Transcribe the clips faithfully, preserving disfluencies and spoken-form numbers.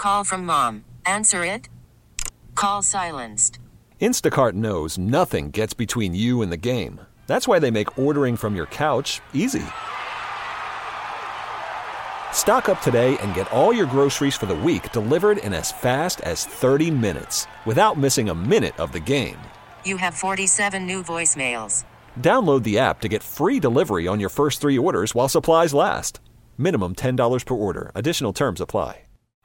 call from mom. Answer it. Call silenced. Instacart knows nothing gets between you and the game. That's why they make ordering from your couch easy. Stock up today and get all your groceries for the week delivered in as fast as thirty minutes without missing a minute of the game. You have forty-seven new voicemails. Download the app to get free delivery on your first three orders while supplies last. Minimum ten dollars per order. Additional terms apply.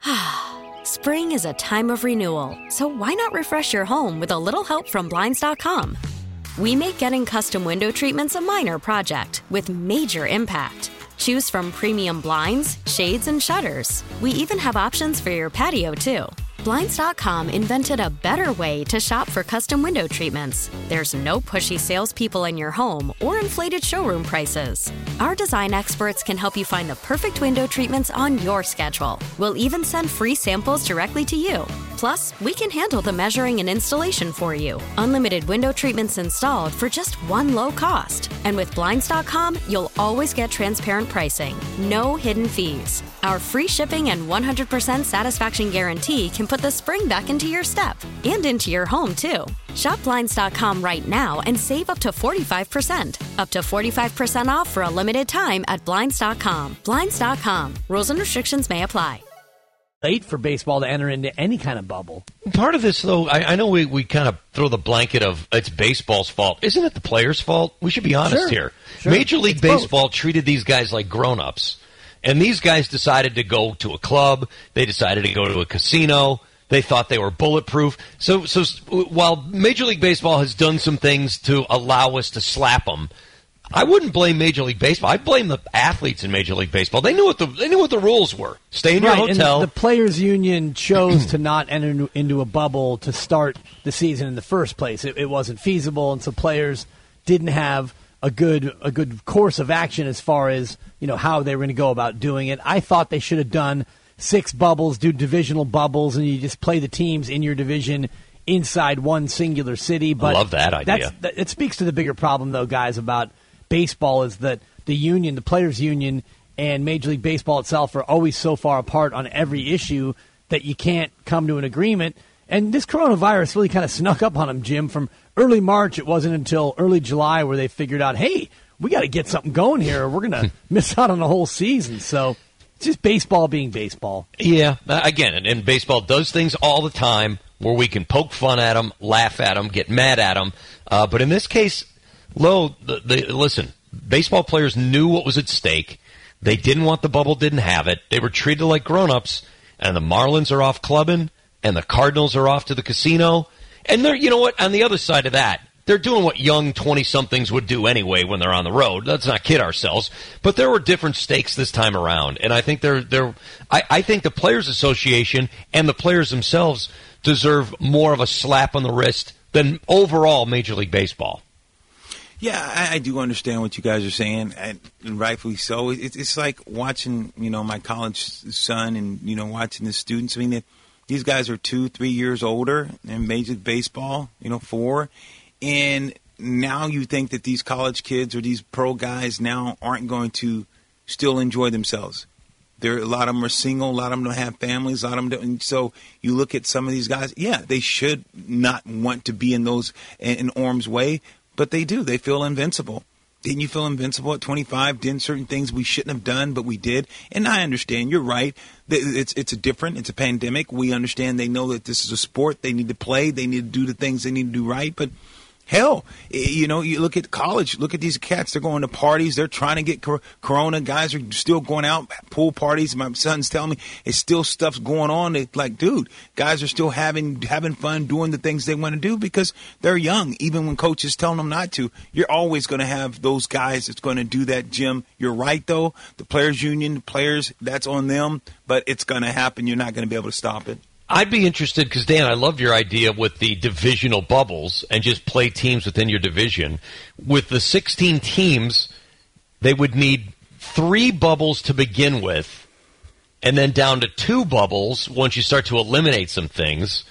Spring is a time of renewal, so why not refresh your home with a little help from Blinds dot com? We make getting custom window treatments a minor project with major impact. Choose from premium blinds, shades, and shutters. We even have options for your patio, too. Blinds dot com invented a better way to shop for custom window treatments. There's no pushy salespeople in your home or inflated showroom prices. Our design experts can help you find the perfect window treatments on your schedule. We'll even send free samples directly to you. Plus, we can handle the measuring and installation for you. Unlimited window treatments installed for just one low cost. And with Blinds dot com, you'll always get transparent pricing. No hidden fees. Our free shipping and one hundred percent satisfaction guarantee can put the spring back into your step and into your home, too. Shop Blinds dot com right now and save up to forty-five percent. Up to forty-five percent off for a limited time at Blinds dot com. Blinds dot com. Rules and restrictions may apply. Late for baseball to enter into any kind of bubble. Part of this, though, I, I know we, we kind of throw the blanket of it's baseball's fault. Isn't it the players' fault? We should be honest Sure. here. Sure. Major League It's Baseball both. treated these guys like grown-ups. And these guys decided to go to a club. They decided to go to a casino. They thought they were bulletproof. So, so while Major League Baseball has done some things to allow us to slap them, I wouldn't blame Major League Baseball. I'd blame the athletes in Major League Baseball. They knew what the they knew what the rules were. Stay in your Right, hotel. and the Players Union chose to not enter into a bubble to start the season in the first place. It, it wasn't feasible, and so players didn't have a good a good course of action as far as, you know, how they were going to go about doing it. I thought they should have done six bubbles, do divisional bubbles, and you just play the teams in your division inside one singular city. But I love that idea. That's, it speaks to the bigger problem, though, guys, about baseball is that the union, the Players Union, and Major League Baseball itself are always so far apart on every issue that you can't come to an agreement. And this coronavirus really kind of snuck up on them, Jim. From early March, it wasn't until early July where they figured out, hey, we got to get something going here, or we're going to miss out on the whole season. So it's just baseball being baseball. Yeah, again, and, and baseball does things all the time where we can poke fun at them, laugh at them, get mad at them. Uh, but in this case, Lo, the, the, listen, baseball players knew what was at stake. They didn't want the bubble, didn't have it. They were treated like grown-ups, and the Marlins are off clubbing, and the Cardinals are off to the casino. And they're, you know what, on the other side of that, they're doing what young twenty-somethings would do anyway when they're on the road. Let's not kid ourselves. But there were different stakes this time around, and I think they're, they're I, I think the Players Association and the players themselves deserve more of a slap on the wrist than overall Major League Baseball. Yeah, I, I do understand what you guys are saying, and, and rightfully so. It, it's like watching, you know, my college son and, you know, watching the students. I mean, they, these guys are two, three years older in Major League Baseball, you know, four. And now you think that these college kids or these pro guys now aren't going to still enjoy themselves. There, a lot of them are single. A lot of them don't have families. A lot of them don't. And so you look at some of these guys, yeah, they should not want to be in those, in, in Orm's way. But they do. They feel invincible. Didn't you feel invincible at twenty-five? Did certain things we shouldn't have done, but we did. And I understand. You're right. It's it's a different. It's a pandemic. We understand. They know that this is a sport. They need to play. They need to do the things they need to do right. But hell, you know, you look at college. Look at these cats. They're going to parties. They're trying to get corona. Guys are still going out, pool parties. My son's telling me it's still stuff's going on. It's like, dude, guys are still having having fun doing the things they want to do because they're young. Even when coaches telling them not to, you're always going to have those guys that's going to do that, Jim. You're right, though. The Players Union, the players, that's on them. But it's going to happen. You're not going to be able to stop it. I'd be interested because, Dan, I loved your idea with the divisional bubbles and just play teams within your division. With the sixteen teams, they would need three bubbles to begin with and then down to two bubbles once you start to eliminate some things.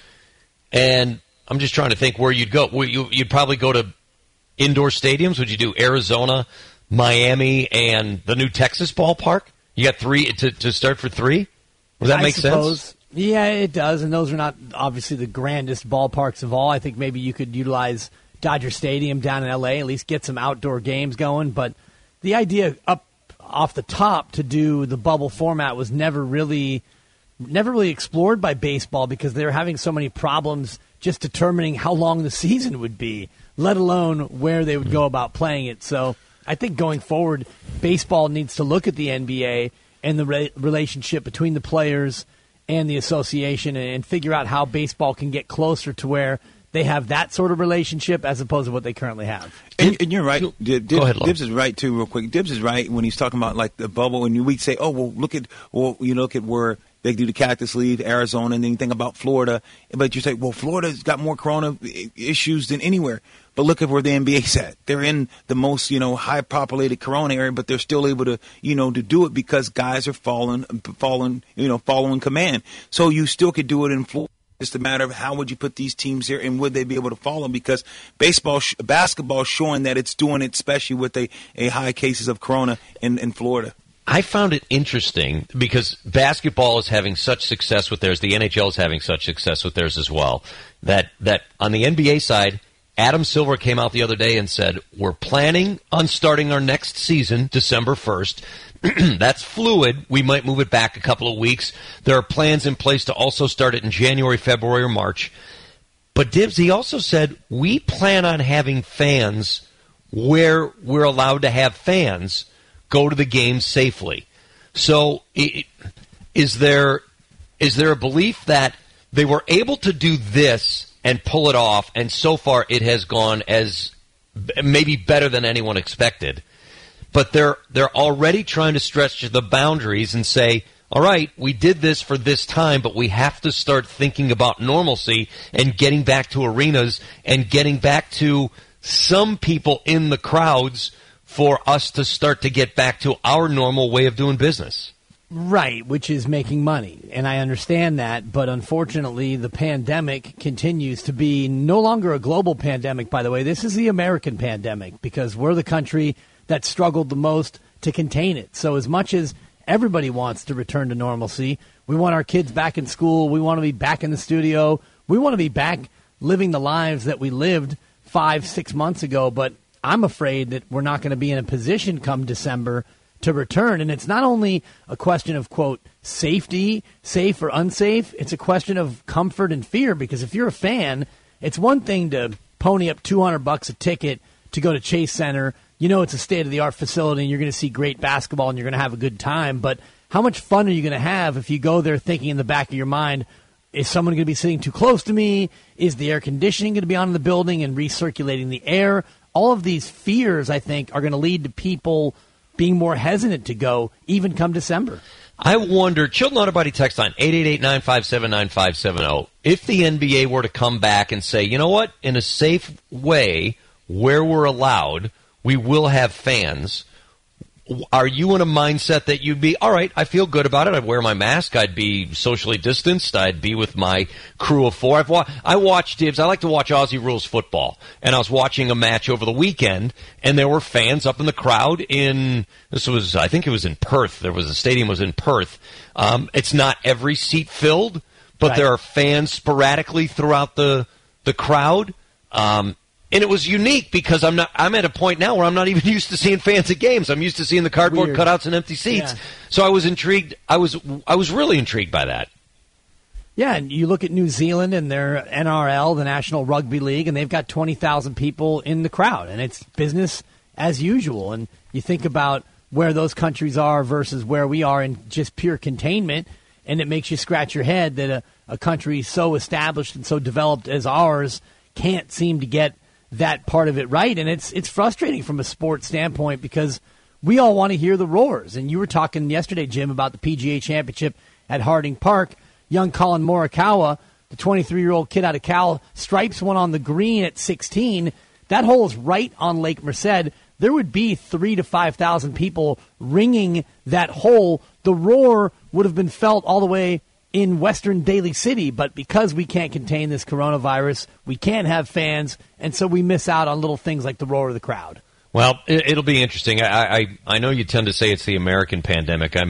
And I'm just trying to think where you'd go. You'd probably go to indoor stadiums. Would you do Arizona, Miami, and the new Texas ballpark? You got three to, to start for three? Would that I make suppose. sense? Yeah, it does, and those are not obviously the grandest ballparks of all. I think maybe you could utilize Dodger Stadium down in L A, at least get some outdoor games going. But the idea up off the top to do the bubble format was never really, never really explored by baseball because they were having so many problems just determining how long the season would be, let alone where they would go about playing it. So I think going forward, baseball needs to look at the N B A and the re- relationship between the players and the association and, and figure out how baseball can get closer to where they have that sort of relationship as opposed to what they currently have. And, and you're right. Dib, Go ahead, Dibs is right, too, real quick. Dibs is right when he's talking about, like, the bubble. And we say, oh, well, look at, well, you look at where they do the Cactus League, Arizona, and then you think about Florida. But you say, well, Florida's got more corona issues than anywhere. But look at where the N B A's at. They're in the most, you know, high-populated corona area, but they're still able to, you know, to do it because guys are following, following, you know, following command. So you still could do it in Florida. It's a matter of how would you put these teams here and would they be able to follow? Because baseball, basketball is showing that it's doing it, especially with a, a high cases of corona in, in Florida. I found it interesting because basketball is having such success with theirs. The N H L is having such success with theirs as well. That that on the N B A side, Adam Silver came out the other day and said, we're planning on starting our next season December first. That's fluid. We might move it back a couple of weeks. There are plans in place to also start it in January, February, or March. But Dibs, he also said, we plan on having fans where we're allowed to have fans go to the games safely. So is there is there a belief that they were able to do this and pull it off, and so far it has gone as maybe better than anyone expected? But they're they're already trying to stretch the boundaries and say, all right, we did this for this time, but we have to start thinking about normalcy and getting back to arenas and getting back to some people in the crowds for us to start to get back to our normal way of doing business. Right, which is making money. And I understand that, but unfortunately the pandemic continues to be no longer a global pandemic, by the way. This is the American pandemic because we're the country that struggled the most to contain it. So as much as everybody wants to return to normalcy, we want our kids back in school, we want to be back in the studio, we want to be back living the lives that we lived five, six months ago, but I'm afraid that we're not going to be in a position come December to return. And it's not only a question of, quote, safety, safe or unsafe, it's a question of comfort and fear, because if you're a fan, it's one thing to pony up two hundred bucks a ticket to go to Chase Center. You know it's a state-of-the-art facility and you're going to see great basketball and you're going to have a good time. But how much fun are you going to have if you go there thinking in the back of your mind, is someone going to be sitting too close to me? Is the air conditioning going to be on in the building and recirculating the air? All of these fears, I think, are going to lead to people being more hesitant to go, even come December. I wonder, Children Auto Body text line, eight eight eight, nine five seven, nine five seven zero. If the N B A were to come back and say, you know what, in a safe way, where we're allowed, we will have fans. Are you in a mindset that you'd be, all right, I feel good about it. I'd wear my mask. I'd be socially distanced. I'd be with my crew of four. I've wa- I watch, Dibs, I like to watch Aussie Rules football. And I was watching a match over the weekend, and there were fans up in the crowd in, this was, I think it was in Perth. There was a stadium was in Perth. Um, it's not every seat filled, but right. There are fans sporadically throughout the, the crowd. Um, And it was unique because I'm not. I'm at a point now where I'm not even used to seeing fans at games. I'm used to seeing the cardboard Weird. cutouts and empty seats. Yeah. So I was intrigued. I was. I was really intrigued by that. Yeah, and you look at New Zealand and their N R L, the National Rugby League, and they've got twenty thousand people in the crowd, and it's business as usual. And you think about where those countries are versus where we are in just pure containment, and it makes you scratch your head that a, a country so established and so developed as ours can't seem to get that part of it right. And it's it's frustrating from a sports standpoint because we all want to hear the roars. And you were talking yesterday, Jim, about the P G A Championship at Harding Park. Young Colin Morikawa, the twenty-three-year-old kid out of Cal, stripes one on the green at sixteen. That hole is right on Lake Merced. There would be three to five thousand people ringing that hole. The roar would have been felt all the way in Western Daly City, but because we can't contain this coronavirus, we can't have fans, and so we miss out on little things like the roar of the crowd. Well, it'll be interesting. I, I I know you tend to say it's the American pandemic. I'm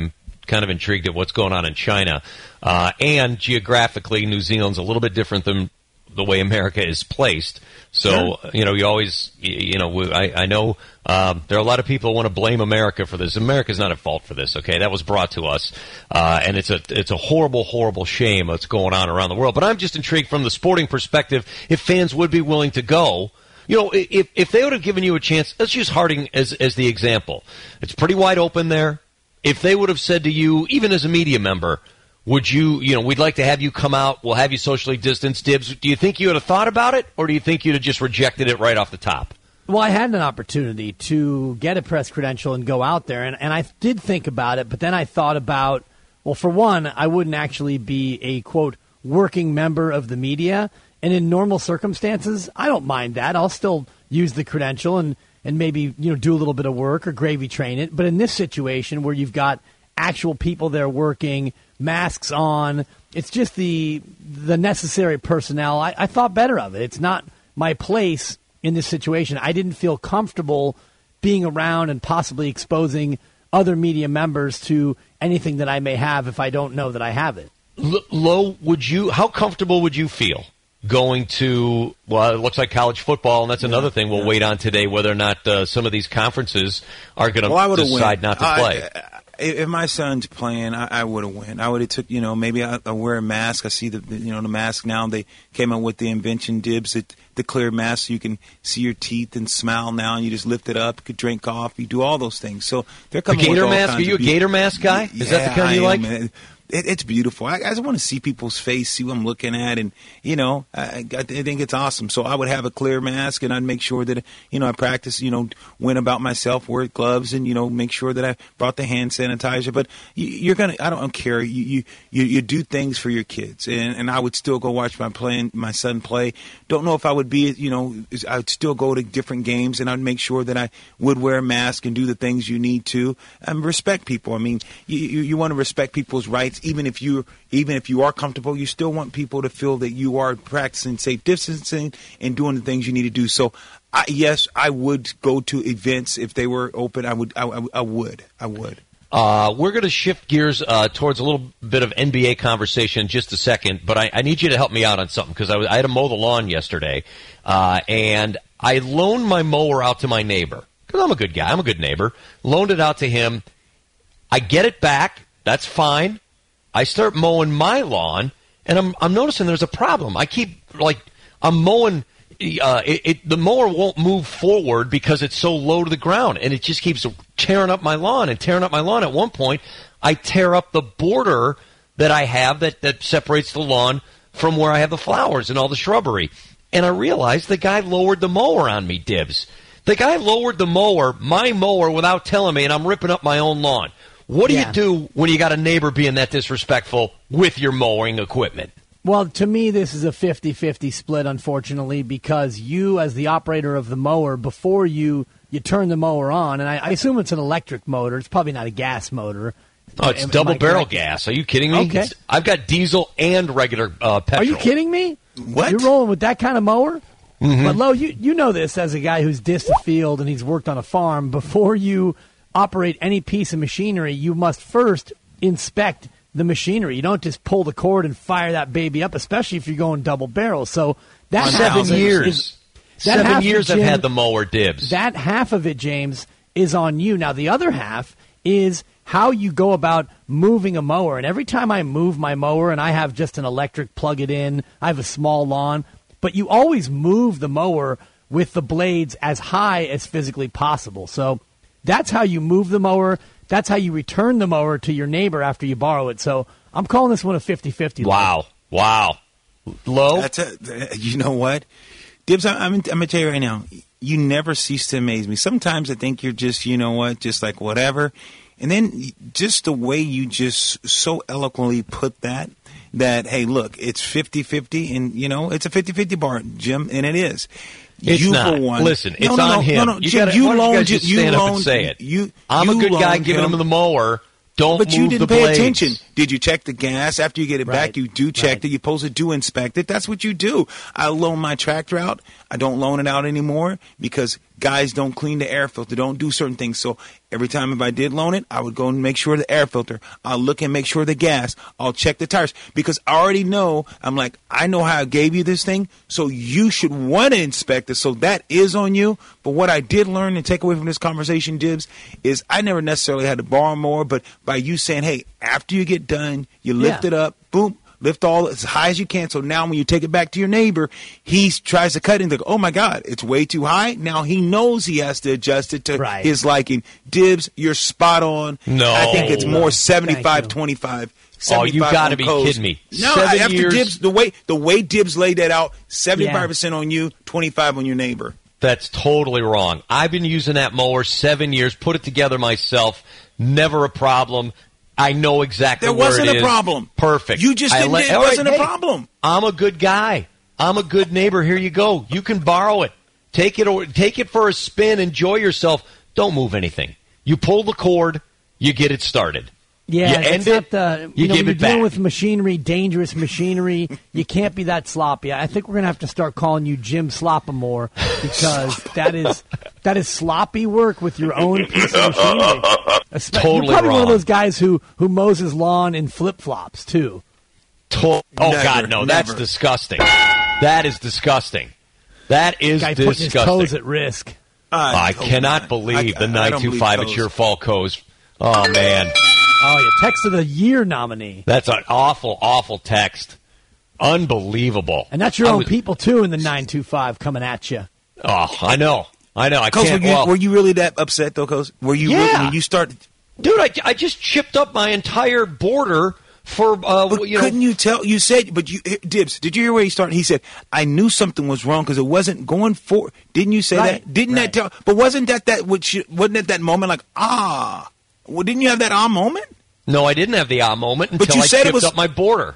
kind of intrigued at what's going on in China. Uh, and geographically, New Zealand's a little bit different than the way America is placed. So, sure. you know, you always, you know, I, I know um, there are a lot of people who want to blame America for this. America's not at fault for this, okay? That was brought to us. Uh, and it's a it's a horrible, horrible shame what's going on around the world. But I'm just intrigued from the sporting perspective if fans would be willing to go. You know, if if they would have given you a chance, let's use Harding as as the example. It's pretty wide open there. If they would have said to you, even as a media member, would you, you know, we'd like to have you come out, we'll have you socially distanced, Dibs. Do you think you would have thought about it, or do you think you'd have just rejected it right off the top? Well, I had an opportunity to get a press credential and go out there, and, and I did think about it, but then I thought about, well, for one, I wouldn't actually be a, quote, working member of the media. And in normal circumstances, I don't mind that. I'll still use the credential and, and maybe, you know, do a little bit of work or gravy train it. But in this situation where you've got actual people there working, masks on, it's just the the necessary personnel. I, I thought better of it. It's not my place in this situation. I didn't feel comfortable being around and possibly exposing other media members to anything that I may have if I don't know that I have it. L- Lo, would you? How comfortable would you feel going to, well, it looks like college football, and that's another yeah, thing we'll yeah. wait on today, whether or not uh, some of these conferences are going to well, decide win. not to uh, play. I, if my son's playing, I, I would have won. I would have took, you know, maybe I, I wear a mask. I see the, the, you know, the mask now. They came up with the invention, Dibs, it, the clear mask, so you can see your teeth and smile now, and you just lift it up. You could drink coffee, do all those things. So they're coming. The gator with all mask? Are you a be- gator mask guy? Is yeah, that the kind I you am, like? Man. It, it's beautiful. I, I just want to see people's face, see what I'm looking at, and, you know, I, I think it's awesome. So I would have a clear mask, and I'd make sure that, you know, I practice, you know, went about myself, wear gloves, and, you know, make sure that I brought the hand sanitizer. But you, you're going to, I don't care, you, you you you do things for your kids, and, and I would still go watch my playing, my son play. Don't know if I would be, you know, I would still go to different games, and I'd make sure that I would wear a mask and do the things you need to, and respect people. I mean, you, you, you want to respect people's rights, even if you even if you are comfortable, you still want people to feel that you are practicing safe distancing and doing the things you need to do. So, I, yes, I would go to events if they were open. I would. I, I, I would. I would. Uh, we're going to shift gears uh, towards a little bit of N B A conversation in just a second, but I, I need you to help me out on something because I, I had to mow the lawn yesterday, uh, and I loaned my mower out to my neighbor because I'm a good guy. I'm a good neighbor. Loaned it out to him. I get it back. That's fine. I start mowing my lawn, and I'm I'm noticing there's a problem. I keep, like, I'm mowing, uh, it, it, the mower won't move forward because it's so low to the ground, and it just keeps tearing up my lawn and tearing up my lawn. At one point, I tear up the border that I have that, that separates the lawn from where I have the flowers and all the shrubbery. And I realized the guy lowered the mower on me, Dibs. The guy lowered the mower, my mower, without telling me, and I'm ripping up my own lawn. What do yeah. you do when you got a neighbor being that disrespectful with your mowing equipment? Well, to me, this is a fifty-fifty split, unfortunately, because you, as the operator of the mower, before you, you turn the mower on, and I, I assume it's an electric motor. It's probably not a gas motor. Oh, it's am, double am barrel gas. Are you kidding me? Okay. It's, I've got diesel and regular uh, petrol. Are you kidding me? What? You're rolling with that kind of mower? Mm-hmm. But, Lo, you, you know this as a guy who's dissed the field and he's worked on a farm. Before you operate any piece of machinery, you must first inspect the machinery. You don't just pull the cord and fire that baby up, especially if you're going double barrel. So that seven years, is, that seven years I've had the mower, Dibs. That half of it, James, is on you. Now the other half is how you go about moving a mower. And every time I move my mower, and I have just an electric, plug it in, I have a small lawn, but you always move the mower with the blades as high as physically possible. So that's how you move the mower. That's how you return the mower to your neighbor after you borrow it. So I'm calling this one a fifty-fifty. Wow. Wow. Low? That's a, you know what? Dibs, I'm, I'm, I'm going to tell you right now, you never cease to amaze me. Sometimes I think you're just, you know what, just like whatever. And then just the way you just so eloquently put that, that, hey, look, it's fifty-fifty, and, you know, it's a fifty-fifty bar, Jim, and it is. It's you not. For one. Listen, it's no, no, on no, him. No, no, you Jim, gotta, you why don't you loaned, guys just you stand loaned, up and say it. You, I'm you a good guy giving him, him the mower. Don't but move you didn't the pay blades. attention. Did you check the gas? After you get it Right. back, you do check Right. it. You're supposed to do inspect it. That's what you do. I loan my tractor out. I don't loan it out anymore because guys don't clean the air filter, don't do certain things. So every time if I did loan it, I would go and make sure the air filter. I'll look and make sure the gas. I'll check the tires because I already know. I'm like, I know how I gave you this thing, so you should want to inspect it. So that is on you. But what I did learn and take away from this conversation, Dibs, is I never necessarily had to borrow more, but by you saying, hey, after you get done, you lift Yeah. it up, boom, lift all as high as you can. So now when you take it back to your neighbor, he tries to cut it and think, oh my God, it's way too high. Now he knows he has to adjust it to Right. his liking. Dibs, you're spot on. No. I think it's more seventy-five you. twenty-five. Oh, you seventy-five gotta on be Coase. kidding me. No, Seven after years- Dibs, the way the way Dibs laid that out, seventy-five percent on you, twenty-five on your neighbor. That's totally wrong. I've been using that mower seven years, put it together myself, never a problem. I know exactly There where wasn't it a is. problem. Perfect. You just I didn't. let- It all right, wasn't a hey, problem. I'm a good guy. I'm a good neighbor. Here you go. You can borrow it. Take it or take it for a spin. Enjoy yourself. Don't move anything. You pull the cord. You get it started. Yeah, you it's end not it. the, you you know, give when it you're dealing back. with machinery, dangerous machinery, you can't be that sloppy. I think we're going to have to start calling you Jim Sloppamore because that is that is sloppy work with your own piece of machinery. Espe- Totally you're probably one of wrong. those guys who, who mows his lawn in flip-flops, too. To- oh Never, God, no! That's never. disgusting. That is disgusting. That is Guy putting his disgusting. toes at risk. I hope cannot not. believe I- the I- I nine don't two believe five. Coase. It's your fault, Coase. Oh man. Oh, yeah, text of the year nominee. That's an awful, awful text. Unbelievable. And that's your I own was- people, too, in the nine two five coming at you. Oh, I know. I know. I Coase, were can't. you, well, were you really that upset though, Coase? Were you? Yeah. Really, when you started? dude, I, I just chipped up my entire border for, uh, But you know. couldn't you tell? You said, but you, Dibs, did you hear where he started? He said, I knew something was wrong because it wasn't going for. Didn't you say Right, that? Didn't right. that tell? But wasn't that that? Which wasn't it that moment like ah? Well, didn't you have that ah moment? No, I didn't have the ah moment But until you I said it chipped was- up my border.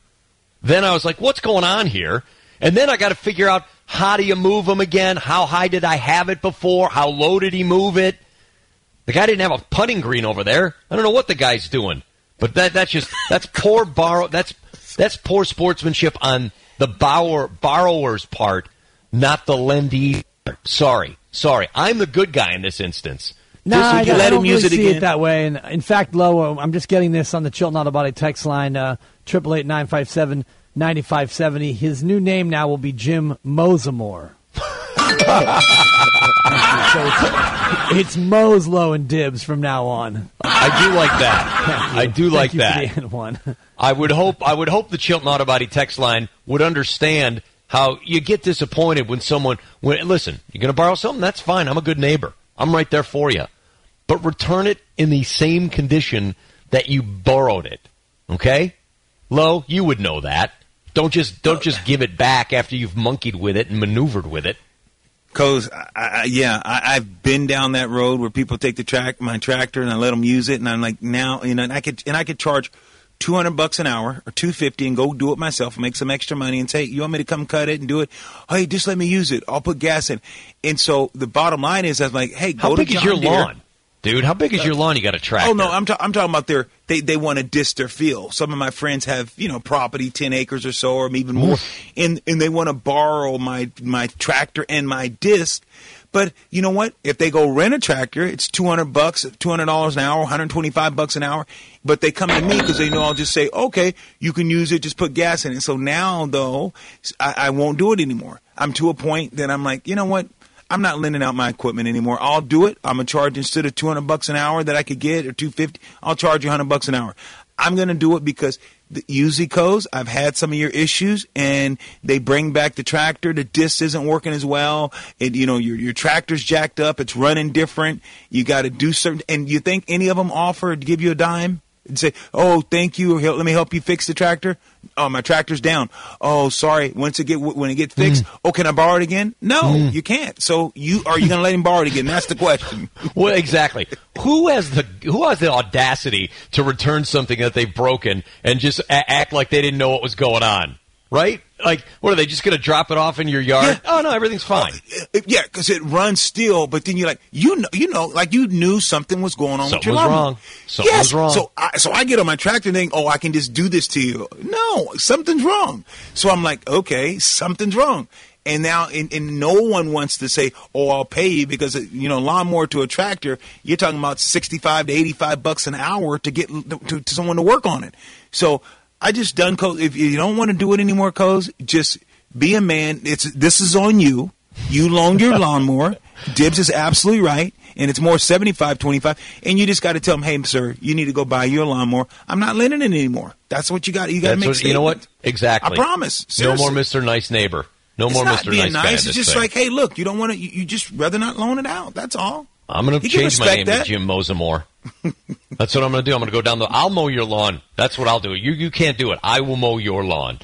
Then I was like, what's going on here? And then I got to figure out, how do you move them again? How high did I have it before? How low did he move it? The guy didn't have a putting green over there. I don't know what the guy's doing. But that that's just that's poor borrow that's that's poor sportsmanship on the borrower borrower's part, not the lendee. Sorry. Sorry. I'm the good guy in this instance. No, Just I, would you I let don't him really use it see again? it that way. And in fact, Lo, I'm just getting this on the Chilton Auto Body text line, uh, triple eight nine five seven ninety five seventy. His new name now will be Jim Mosamore. So it's, it's Mo's, Low, and Dibs from now on. I do like that. I do like Thank you that. for the one. I would hope I would hope the Chilton Auto Body text line would understand how you get disappointed when someone when listen, you're going to borrow something, that's fine. I'm a good neighbor. I'm right there for you. But return it in the same condition that you borrowed it. Okay? Lo, you would know that. Don't just don't just give it back after you've monkeyed with it and maneuvered with it. Cause I, I, yeah, I, I've been down that road where people take the track, my tractor, and I let them use it, and I'm like, now, you know, and I could, and I could charge two hundred bucks an hour or two fifty, and go do it myself, make some extra money, and say, you want me to come cut it and do it? Hey, just let me use it. I'll put gas in. And so the bottom line is, I was like, hey, go How to big is John your Deere. lawn? Dude, how big is your lawn? You got a tractor. Oh no, I'm ta- I'm talking about their they they want to disc their field. Some of my friends have you know property ten acres or so, or even more, and and they want to borrow my my tractor and my disc. But you know what? If they go rent a tractor, it's two hundred bucks, two hundred dollars an hour, one hundred twenty five bucks an hour. But they come to me because they know I'll just say, okay, you can use it, just put gas in it. So now though, I, I won't do it anymore. I'm to a point that I'm like, you know what? I'm not lending out my equipment anymore. I'll do it. I'm gonna charge instead of two hundred bucks an hour that I could get or two fifty. I'll charge you one hundred bucks an hour. I'm gonna do it because the, usually, Coase, I've had some of your issues, and they bring back the tractor. The disc isn't working as well. It, you know, your your tractor's jacked up. It's running different. You got to do certain. And you think any of them offer to give you a dime and say, "Oh, thank you. Let me help you fix the tractor." Oh, my tractor's down. Oh, sorry. Once it get when it gets fixed, mm. oh, can I borrow it again? No, mm. you can't. So you are you going to let him borrow it again? That's the question. Well, exactly. Who has the who has the audacity to return something that they've broken and just a- act like they didn't know what was going on? right? Like, what, are they just going to drop it off in your yard? Yeah. Oh, no, everything's fine. Oh, yeah, because it runs still, but then you're like, you know, you know, like you knew something was going on Something with your was lawnmower. wrong. Something yes. was wrong. So I, so I get on my tractor and think, oh, I can just do this to you. No, something's wrong. So I'm like, okay, something's wrong. And now, and, and no one wants to say, oh, I'll pay you because, you know, lawnmower to a tractor, you're talking about sixty-five to eighty-five bucks an hour to get to, to someone to work on it. So I just done, Coz. If you don't want to do it anymore, Coz, just be a man. It's This is on you. You loan your lawnmower. Dibs is absolutely right. And it's more seventy-five twenty-five. And you just got to tell them, hey, sir, you need to go buy your lawnmower. I'm not lending it anymore. That's what you got. You got to make what, You know what? Exactly. I promise. Seriously. No more Mister Nice Neighbor. No it's more not Mister being Nice nice. Guy. It's just thing. like, hey, look, you don't want to. You, you just rather not loan it out. That's all. I'm going to change my name that. to Jim Mosamore. That's what I'm going to do. I'm going to go down the. I'll mow your lawn. That's what I'll do. You you can't do it. I will mow your lawn.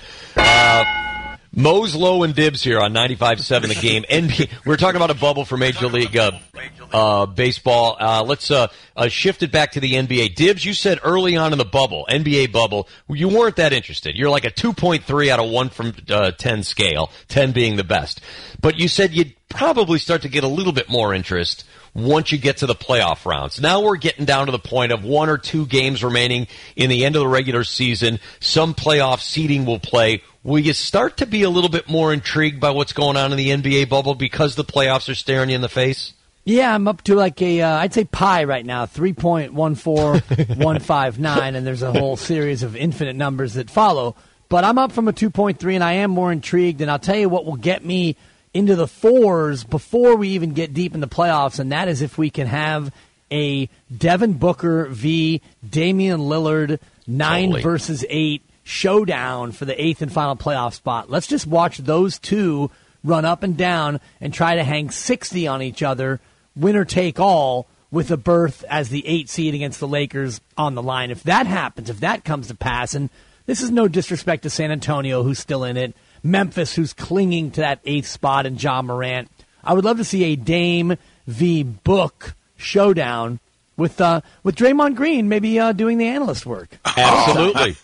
Uh, Mo's Low and Dibs here on ninety-five seven The Game. N B A, we're talking about a bubble for Major League uh, uh, Baseball. Uh, let's uh, uh, shift it back to the N B A. Dibs, you said early on in the bubble, N B A bubble, you weren't that interested. You're like a two point three out of one from uh, ten scale, ten being the best. But you said you'd probably start to get a little bit more interest once you get to the playoff rounds. Now we're getting down to the point of one or two games remaining in the end of the regular season. Some playoff seeding will play. Will you start to be a little bit more intrigued by what's going on in the N B A bubble because the playoffs are staring you in the face? Yeah, I'm up to like a, uh, I'd say pi right now, three point one four one five nine, and there's a whole series of infinite numbers that follow. But I'm up from a two point three, and I am more intrigued, and I'll tell you what will get me into the fours before we even get deep in the playoffs, and that is if we can have a Devin Booker v. Damian Lillard nine Totally. versus eight showdown for the eighth and final playoff spot. Let's just watch those two run up and down and try to hang sixty on each other, winner take all, with a berth as the eight seed against the Lakers on the line. If that happens, if that comes to pass, and this is no disrespect to San Antonio, who's still in it, Memphis, who's clinging to that eighth spot, and Ja Morant, I would love to see a Dame v. Book showdown with uh, with Draymond Green maybe uh, doing the analyst work. Absolutely.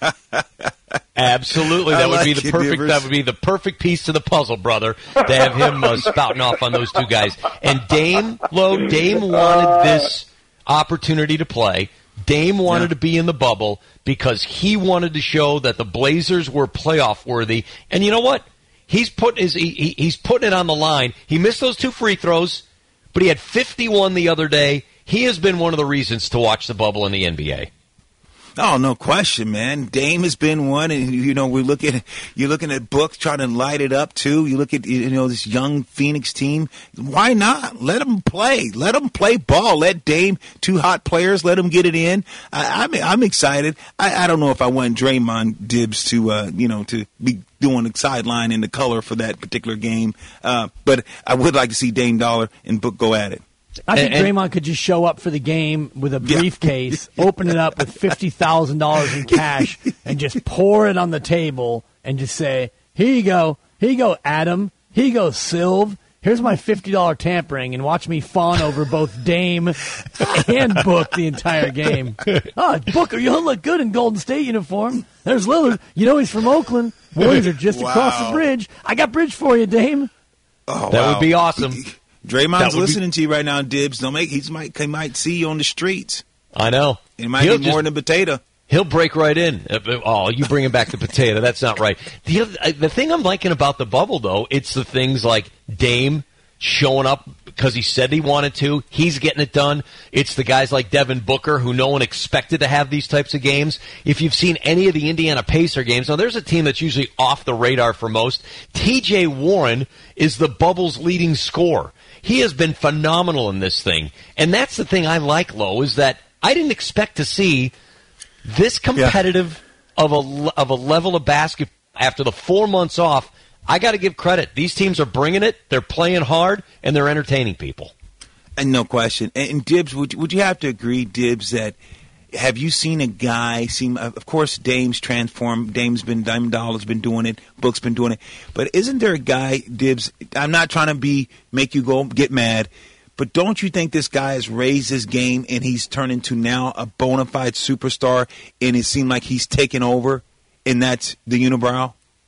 Absolutely. That I would be like the it, perfect Divers. that would be the perfect piece to the puzzle, brother, to have him uh, spouting off on those two guys. And Dame, Lo, Dame wanted this opportunity to play. Dame wanted Yeah. to be in the bubble because he wanted to show that the Blazers were playoff worthy. And you know what? He's put his he, he, he's putting it on the line. He missed those two free throws, but he had fifty-one the other day. He has been one of the reasons to watch the bubble in the N B A. Oh, no question, man. Dame has been one, and you know we look at you're looking at Book trying to light it up too. You look at you know this young Phoenix team. Why not let them play? Let them play ball. Let Dame, two hot players, let them get it in. I, I'm I'm excited. I, I don't know if I want Draymond Dibs to uh, you know to be doing the sideline in the color for that particular game, uh, but I would like to see Dame Dollar and Book go at it. I think And- and- Draymond could just show up for the game with a briefcase, open it up with fifty thousand dollars in cash, and just pour it on the table and just say, here you go. Here you go, Adam. Here you go, Silv. Here's my fifty dollars tampering, and watch me fawn over both Dame and Book the entire game. Oh, Booker, you look good in Golden State uniform. There's Lillard. You know he's from Oakland. Warriors are just across the Wow. bridge. I got bridge for you, Dame. Oh, That wow. would be awesome. Draymond's That would be- listening to you right now, Dibs. Don't make he might he might see you on the streets. I know. It might He'll be more just- than a potato. He'll break right in. Uh, Oh, you bringing back the potato. That's not right. The, other, uh, the thing I'm liking about the bubble, though, it's the things like Dame showing up because he said he wanted to. He's getting it done. It's the guys like Devin Booker, who no one expected to have these types of games. If you've seen any of the Indiana Pacer games, now there's a team that's usually off the radar for most. T J Warren is the bubble's leading scorer. He has been phenomenal in this thing. And that's the thing I like, Lo, is that I didn't expect to see this competitive of a of a level of basketball after the four months off. I got to give credit. These teams are bringing it. They're playing hard, and they're entertaining people. And no question. And, and Dibs, would would you have to agree, Dibs, that have you seen a guy? Seen, of course, Dame's transformed. Dame's been Dame Dollar's been doing it. Book's been doing it. But isn't there a guy, Dibs? I'm not trying to be make you go get mad. But don't you think this guy has raised his game and he's turned into now a bona fide superstar, and it seemed like he's taken over, and that's the unibrow?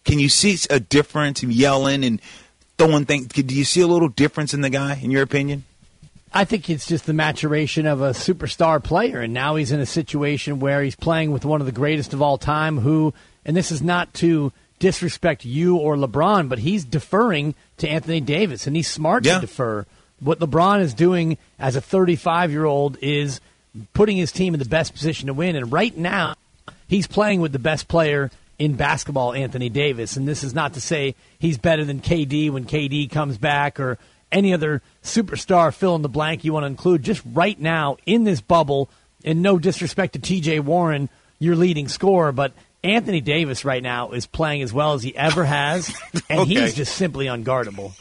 Can you see a difference in yelling and throwing things? Do you see a little difference in the guy, in your opinion? I think it's just the maturation of a superstar player, and now he's in a situation where he's playing with one of the greatest of all time who, and this is not to disrespect you or LeBron, but he's deferring to Anthony Davis, and he's smart yeah. to defer. What LeBron is doing as a thirty-five-year-old is putting his team in the best position to win, and right now he's playing with the best player in basketball, Anthony Davis, and this is not to say he's better than K D when K D comes back or any other superstar fill in the blank you want to include. Just right now in this bubble, and no disrespect to T J Warren, your leading scorer, but Anthony Davis right now is playing as well as he ever has, and okay. he's just simply unguardable.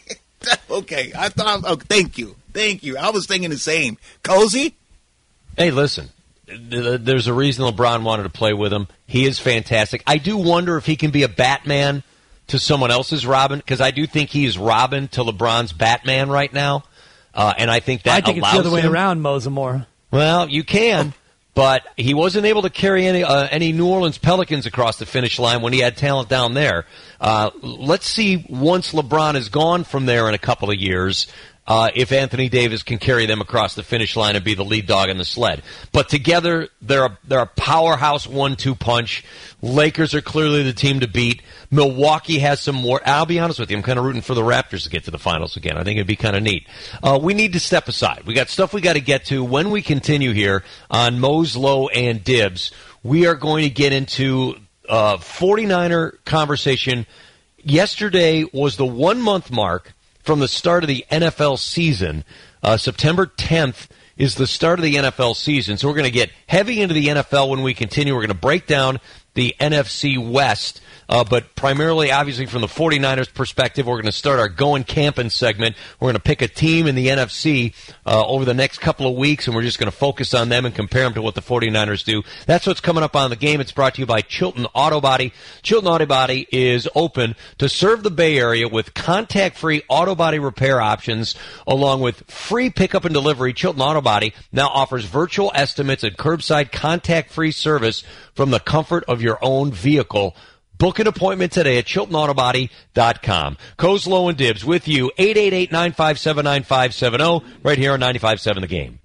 Okay, I thought. Oh, thank you, thank you. I was thinking the same. Cozy. Hey, listen. There's a reason LeBron wanted to play with him. He is fantastic. I do wonder if he can be a Batman to someone else's Robin, because I do think he is Robin to LeBron's Batman right now, uh, and I think that I think allows it's the other way him. around, Mosamore. Well, you can. But he wasn't able to carry any uh, any New Orleans Pelicans across the finish line when he had talent down there. Uh, let's see, once LeBron is gone from there in a couple of years, uh, if Anthony Davis can carry them across the finish line and be the lead dog in the sled. But together, they're a, they're a powerhouse one two punch. Lakers are clearly the team to beat. Milwaukee has some more. I'll be honest with you, I'm kind of rooting for the Raptors to get to the finals again. I think it'd be kind of neat. Uh, we need to step aside. We got stuff we got to get to. When we continue here on Mo's Low and Dibs, we are going to get into uh, forty-niner conversation. Yesterday was the one-month mark from the start of the N F L season. Uh, September tenth is the start of the N F L season. So we're going to get heavy into the N F L when we continue. We're going to break down the N F C West, uh, but primarily, obviously, from the forty-niners perspective, we're going to start our Going Camping segment. We're going to pick a team in the N F C uh, over the next couple of weeks, and we're just going to focus on them and compare them to what the forty-niners do. That's what's coming up on the game. It's brought to you by Chilton Auto Body. Chilton Auto Body is open to serve the Bay Area with contact-free auto body repair options, along with free pickup and delivery. Chilton Auto Body now offers virtual estimates and curbside contact-free service from the comfort of your own vehicle. Book an appointment today at chilton auto body dot com. Coz, Low, and Dibs with you, eight eight eight, nine five seven, nine five seven zero, right here on ninety-five point seven The Game.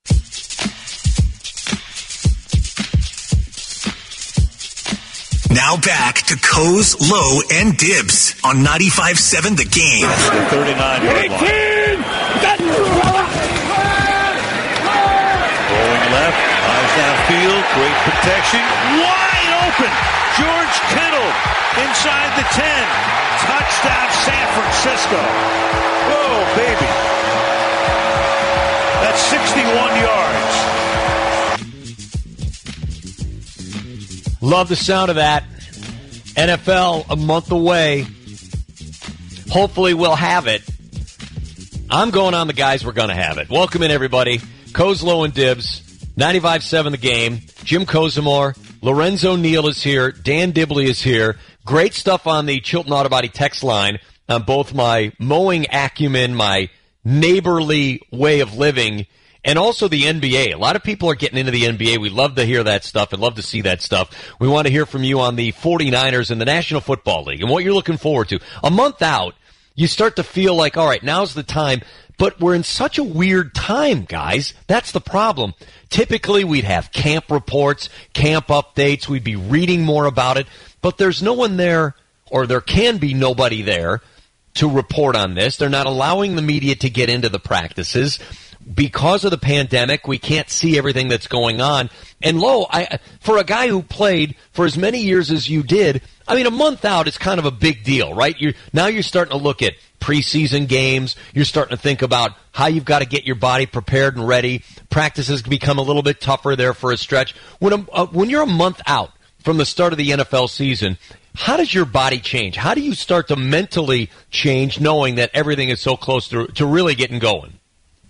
Now back to Coz, Low, and Dibs on ninety-five point seven The Game. The thirty-nine-yard line. Rolling left, eyes downfield, great protection, wide open. George Kittle inside the ten. Touchdown, San Francisco. Whoa, baby. That's sixty-one yards. Love the sound of that. N F L a month away. Hopefully we'll have it. I'm going on the guys we're going to have it. Welcome in, everybody. Coz, Low, and Dibs, ninety-five point seven The Game. Jim Kozimor, Lorenzo Neal is here. Dan Dibley is here. Great stuff on the Chilton Auto Body text line on both my mowing acumen, my neighborly way of living, and also the N B A. A lot of people are getting into the N B A. We love to hear that stuff and love to see that stuff. We want to hear from you on the forty-niners and the National Football League and what you're looking forward to. A month out, you start to feel like, all right, now's the time. But we're in such a weird time, guys. That's the problem. Typically, we'd have camp reports, camp updates. We'd be reading more about it. But there's no one there, or there can be nobody there to report on this. They're not allowing the media to get into the practices. Because of the pandemic, we can't see everything that's going on. And, Lo, I, for a guy who played for as many years as you did, I mean, a month out is kind of a big deal, right? You're, now you're starting to look at preseason games. You're starting to think about how you've got to get your body prepared and ready. Practices become a little bit tougher there for a stretch. When, a, uh, when you're a month out from the start of the N F L season, how does your body change? How do you start to mentally change knowing that everything is so close to, to really getting going?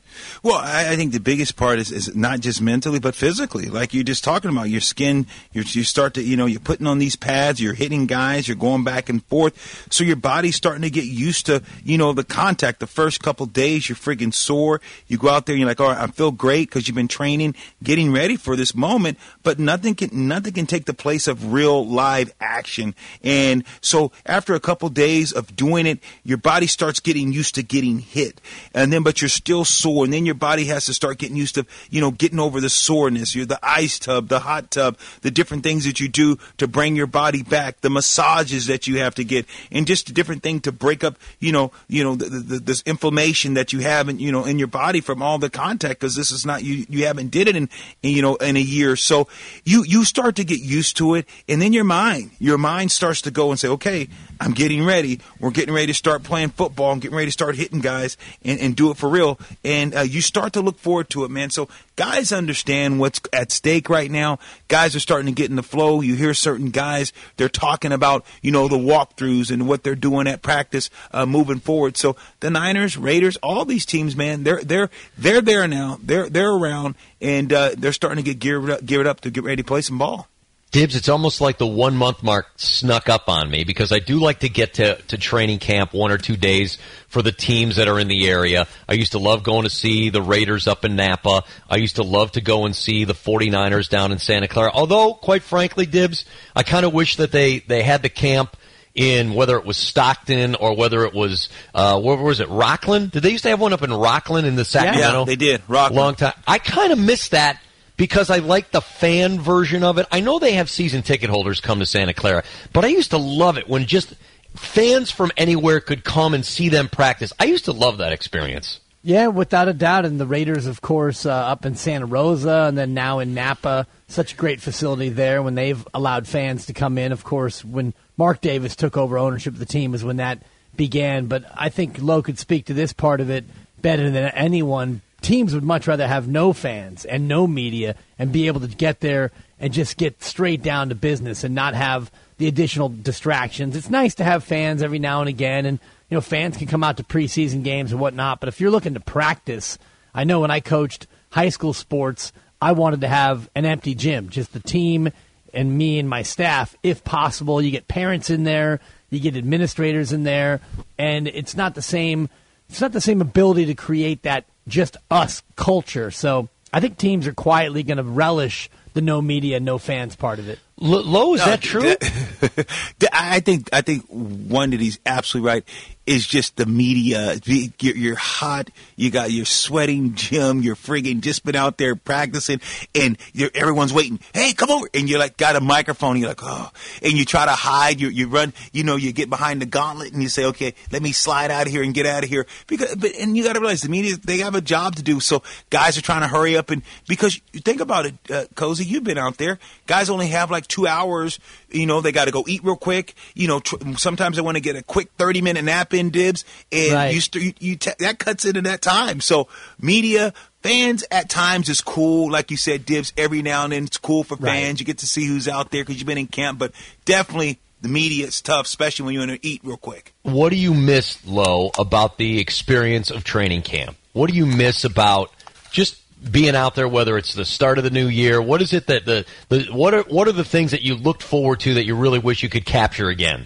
Well, I, I think the biggest part is, is not just mentally, but physically. Like you're just talking about, your skin, you're, you start to, you know, you're putting on these pads, you're hitting guys, you're going back and forth. So your body's starting to get used to, you know, the contact. The first couple days, you're freaking sore. You go out there and you're like, all right, I feel great because you've been training, getting ready for this moment. But nothing can, nothing can take the place of real live action. And so after a couple days of doing it, your body starts getting used to getting hit. And then, but you're still sore. And then your body has to start getting used to, you know, getting over the soreness. You're the ice tub, the hot tub, the different things that you do to bring your body back, the massages that you have to get, and just a different thing to break up, you know, you know, the, the, this inflammation that you have in, you know, in your body from all the contact, because this is not, you, you haven't did it in, in, you know, in a year. So you, you start to get used to it. And then your mind, your mind starts to go and say, okay, I'm getting ready. We're getting ready to start playing football and getting ready to start hitting guys and, and do it for real. And uh, you start to look forward to it, man. So guys understand what's at stake right now. Guys are starting to get in the flow. You hear certain guys, they're talking about, you know, the walkthroughs and what they're doing at practice uh, moving forward. So the Niners, Raiders, all these teams, man, they're they're they're there now. They're they're around, and uh, they're starting to get geared up, geared up to get ready to play some ball. Dibs, it's almost like the one-month mark snuck up on me, because I do like to get to, to training camp one or two days for the teams that are in the area. I used to love going to see the Raiders up in Napa. I used to love to go and see the 49ers down in Santa Clara. Although, quite frankly, Dibs, I kind of wish that they, they had the camp in, whether it was Stockton or whether it was, uh, where was it, Rockland? Did they used to have one up in Rockland in the Sacramento? Yeah, they did. Rockland. Long time. I kind of miss that, because I like the fan version of it. I know they have season ticket holders come to Santa Clara, but I used to love it when just fans from anywhere could come and see them practice. I used to love that experience. Yeah, without a doubt. And the Raiders, of course, uh, up in Santa Rosa, and then now in Napa. Such a great facility there when they've allowed fans to come in. Of course, when Mark Davis took over ownership of the team is when that began. But I think Lowe could speak to this part of it better than anyone. Teams would much rather have no fans and no media and be able to get there and just get straight down to business and not have the additional distractions. It's nice to have fans every now and again, and you know, fans can come out to preseason games and whatnot, but if you're looking to practice, I know when I coached high school sports, I wanted to have an empty gym, just the team and me and my staff, if possible. You get parents in there, you get administrators in there, and it's not the same it's not the same ability to create that just us culture. So I think teams are quietly going to relish the no media, no fans part of it. L- Lowe, is no, that true? That, I think I think one that he's absolutely right is just the media. You're, you're hot. You got your sweating gym. You're friggin' just been out there practicing, and you're, everyone's waiting. Hey, come over! And you're like got a microphone. And you're like, oh, and you try to hide. You you run. You know, you get behind the gauntlet, and you say, okay, let me slide out of here and get out of here. Because, but and you got to realize the media, they have a job to do. So guys are trying to hurry up, and because you think about it, uh, Cozy, you've been out there. Guys only have like two hours. You know, they got to go eat real quick. You know, tr- sometimes they want to get a quick thirty minute nap in, Dibs, and right. you, st- you, you t- that cuts into that time. So media, fans at times is cool. Like you said, Dibs, every now and then it's cool for fans. Right. You get to see who's out there because you've been in camp, but definitely the media is tough, especially when you want to eat real quick. What do you miss, Lowe, about the experience of training camp? What do you miss about just being out there, whether it's the start of the new year? What is it that the, the what are what are the things that you looked forward to that you really wish you could capture again?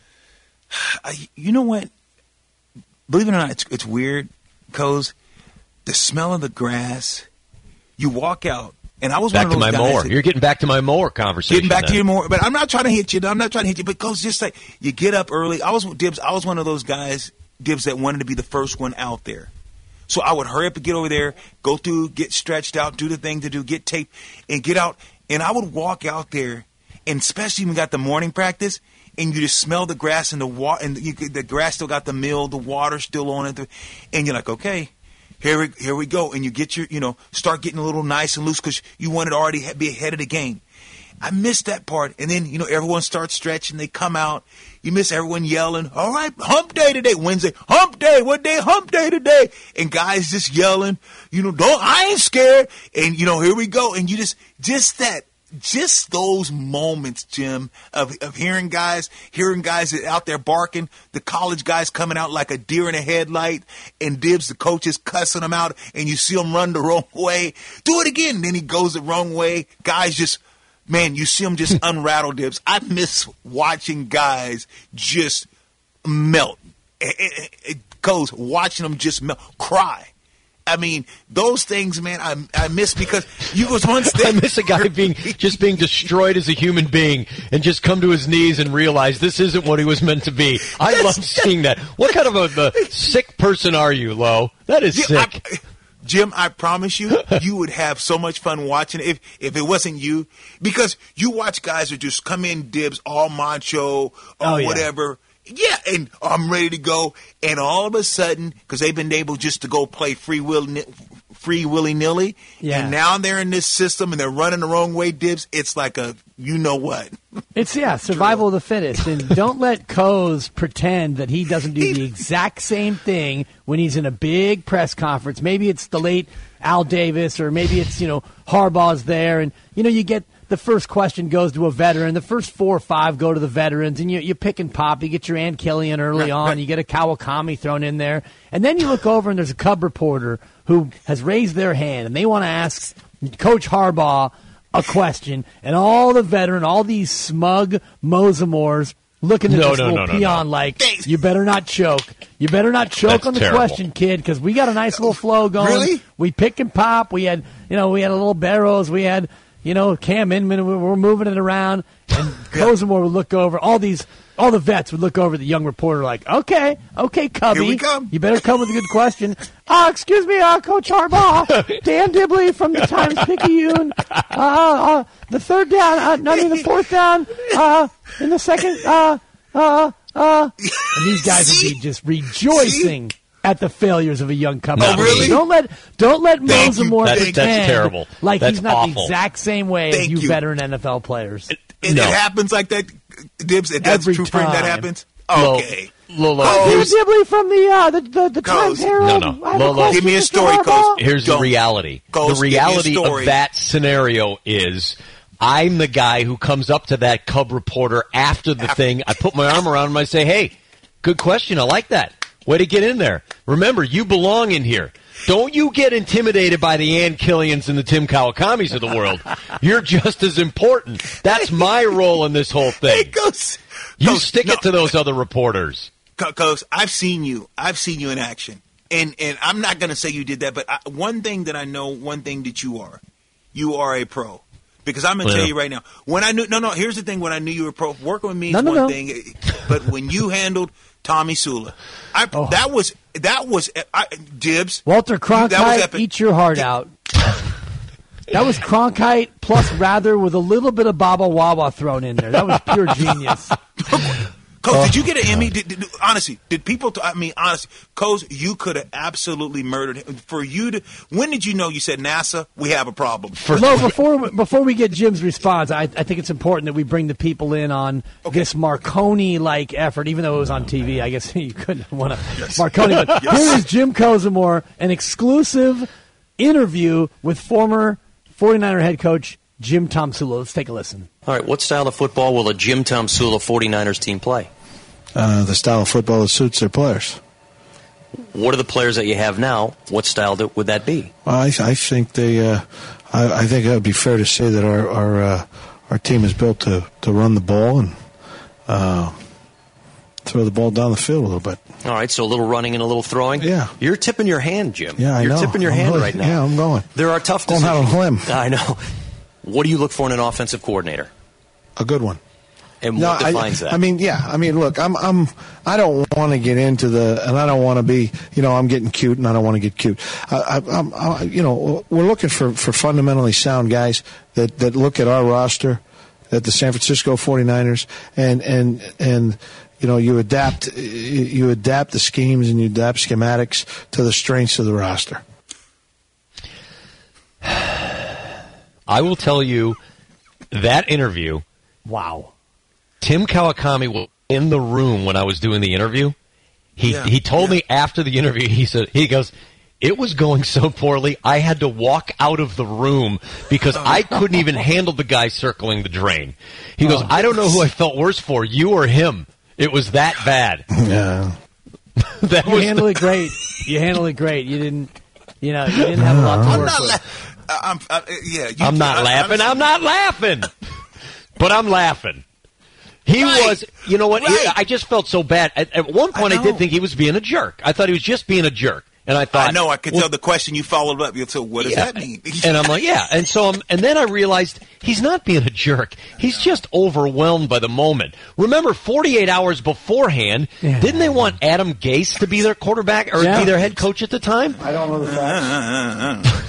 I, you know what? Believe it or not, it's, it's weird, Coz. The smell of the grass. You walk out, and I was back one of those to my guys mower. that, You're getting back to my mower conversation. Getting back then. to your mower, but I'm not trying to hit you. I'm not trying to hit you, but Coz, just like you get up early. I was Dibs. I was one of those guys, Dibs, that wanted to be the first one out there. So I would hurry up and get over there, go through, get stretched out, do the thing to do, get taped, and get out. And I would walk out there, and especially when we got the morning practice, and you just smell the grass and the water, and you, the grass still got the mill, the water still on it, and you're like, okay, here we here we go. And you get your, you know, start getting a little nice and loose because you wanted to already be ahead of the game. I missed that part. And then, you know, everyone starts stretching. They come out. You miss everyone yelling, all right, hump day today. Wednesday, hump day. What day? Hump day today. And guys just yelling, you know, don't, I ain't scared. And, you know, here we go. And you just, just that, just those moments, Jim, of, of hearing guys, hearing guys out there barking, the college guys coming out like a deer in a headlight, and Dibs, the coaches, cussing them out, and you see them run the wrong way. Do it again. And then he goes the wrong way. Guys just, man, you see them just unrattle, Dibs. I miss watching guys just melt. It, it, it goes watching them just melt, cry. I mean, those things, man, I I miss because you was once there. I miss a guy being just being destroyed as a human being and just come to his knees and realize this isn't what he was meant to be. I yes, love seeing that. What kind of a the sick person are you, Lo? That is Jim, sick. I, Jim, I promise you, you would have so much fun watching it if, if it wasn't you. Because you watch guys who just come in, Dibs, all macho or oh, yeah. whatever. Yeah, and I'm ready to go. And all of a sudden, because they've been able just to go play free will, free willy-nilly, yeah. and now they're in this system and they're running the wrong way, Dibs, it's like a you know what. It's, yeah, survival of the fittest. And don't let Coase pretend that he doesn't do the exact same thing when he's in a big press conference. Maybe it's the late Al Davis, or maybe it's, you know, Harbaugh's there. And, you know, you get the first question goes to a veteran. The first four or five go to the veterans, and you, you pick and pop. You get your Ann Killian early right, on. Right. You get a Kawakami thrown in there. And then you look over, and there's a Cub reporter who has raised their hand, and they want to ask Coach Harbaugh a question. And all the veteran, all these smug Mosamores looking at no, this no, little no, no, peon no. like, you better not choke. You better not choke That's on the terrible. question, kid, because we got a nice little flow going. Really? We pick and pop. We had, you know, we had a little Barrows. We had, you know, Cam Inman. We were moving it around. And Cosamore would look over. All these, all the vets would look over at the young reporter like, okay, okay, Cubby. Here we come. You better come with a good question. Uh, excuse me, uh, Coach Harbaugh. Dan Dibley from the Times-Picayune. Uh, uh, the third down, uh, no, I mean the fourth down, uh, in the second, uh, uh, uh. And these guys would be just rejoicing. See? At the failures of a young Cub. Oh, really? Don't let don't let Mosamore That's, pretend that's terrible. like that's he's not awful. the exact same way Thank as you, you veteran N F L players. It, it, No. it happens like that, Dibs. It, that's Every true for him. That time. happens. Lo- Okay. Lolo, Oh, Dan here's, Dibley from the uh, the the, the Times Coase. Herald. No, no. I have a Lolo. question, Give me a Mister story, Harbaugh. Coase. here's Don't. the reality. Coase, the give me a reality story. of that scenario is I'm the guy who comes up to that Cub reporter after the thing. I put my arm around him. I say, hey, good question. I like that. Way to get in there. Remember, you belong in here. Don't you get intimidated by the Ann Killians and the Tim Kawakamis of the world. You're just as important. That's my role in this whole Hey, thing. Coase. You Coase, stick no. it to those other reporters. Coase, I've seen you. I've seen you in action. And and I'm not going to say you did that, but I, one thing that I know, one thing that you are, you are a pro. Because I'm going to Yeah. tell you right now, when I knew, no, no, here's the thing, when I knew you were a pro, working with me is No, no, one no. thing, but when you handled Tommy Sula, I, Oh. that was, that was, I, Dibs. Walter that was Cronkite, epic. eat your heart out. That was Cronkite plus Rather with a little bit of Baba Wawa thrown in there. That was pure genius. Coach, Oh. did you get an Emmy? Did, did, honestly, did people? T- I mean, honestly, Coach, you could have absolutely murdered him. For you to, when did you know? You said NASA, we have a problem. Lo, before before we get Jim's response, I, I think it's important that we bring the people in on this Marconi-like effort, even though it was on T V. I guess you couldn't want to Yes. Marconi. But Yes. here is Jim Cosamore, an exclusive interview with former forty-niner head coach Jim Tomsula. Let's take a listen. All right, what style of football will a Jim Tomsula forty-niners team play? Uh, the style of football that suits their players. What are the players that you have now? What style that, would that be? Well, I, I think they. Uh, I, I think it would be fair to say that our our uh, our team is built to, to run the ball and uh, throw the ball down the field a little bit. All right, so a little running and a little throwing? Yeah. You're tipping your hand, Jim. Yeah, I You're know. tipping your I'm hand really- right now. Yeah, I'm going. There are tough Going out decisions. on a limb. I know. What do you look for in an offensive coordinator? A good one. And No, what defines I, that? I mean, yeah. I mean, look, I'm, I'm, I don't want to get into the, and I don't want to be, you know, I'm getting cute, and I don't want to get cute. I, I, I'm, I, you know, we're looking for, for fundamentally sound guys that, that look at our roster, at the San Francisco forty-niners, and and and you know, you adapt, you adapt the schemes and you adapt schematics to the strengths of the roster. I will tell you that interview. Wow. Tim Kawakami was in the room when I was doing the interview. He Yeah, he told yeah. me after the interview, he said, he goes, it was going so poorly, I had to walk out of the room because I couldn't even handle the guy circling the drain. He goes, I don't know who I felt worse for, you or him. It was that bad. Yeah. that you was handled the- it great. You handled it great. You didn't, you know, you didn't have a lot to I'm work not. with. La- I'm, uh, yeah, you, I'm not I, laughing. I'm not laughing. But I'm laughing. He Right. was, you know what? Right. I just felt so bad. At, at one point, I, I did know. think he was being a jerk. I thought he was just being a jerk. And I thought, I know. I could well, tell the question you followed up. You said, "What does yeah. that mean?" And I'm like, yeah. And so, I'm, and then I realized he's not being a jerk. He's just overwhelmed by the moment. Remember, forty-eight hours beforehand, Yeah. didn't they want Adam Gase to be their quarterback or Yeah. be their head coach at the time? I don't know the facts.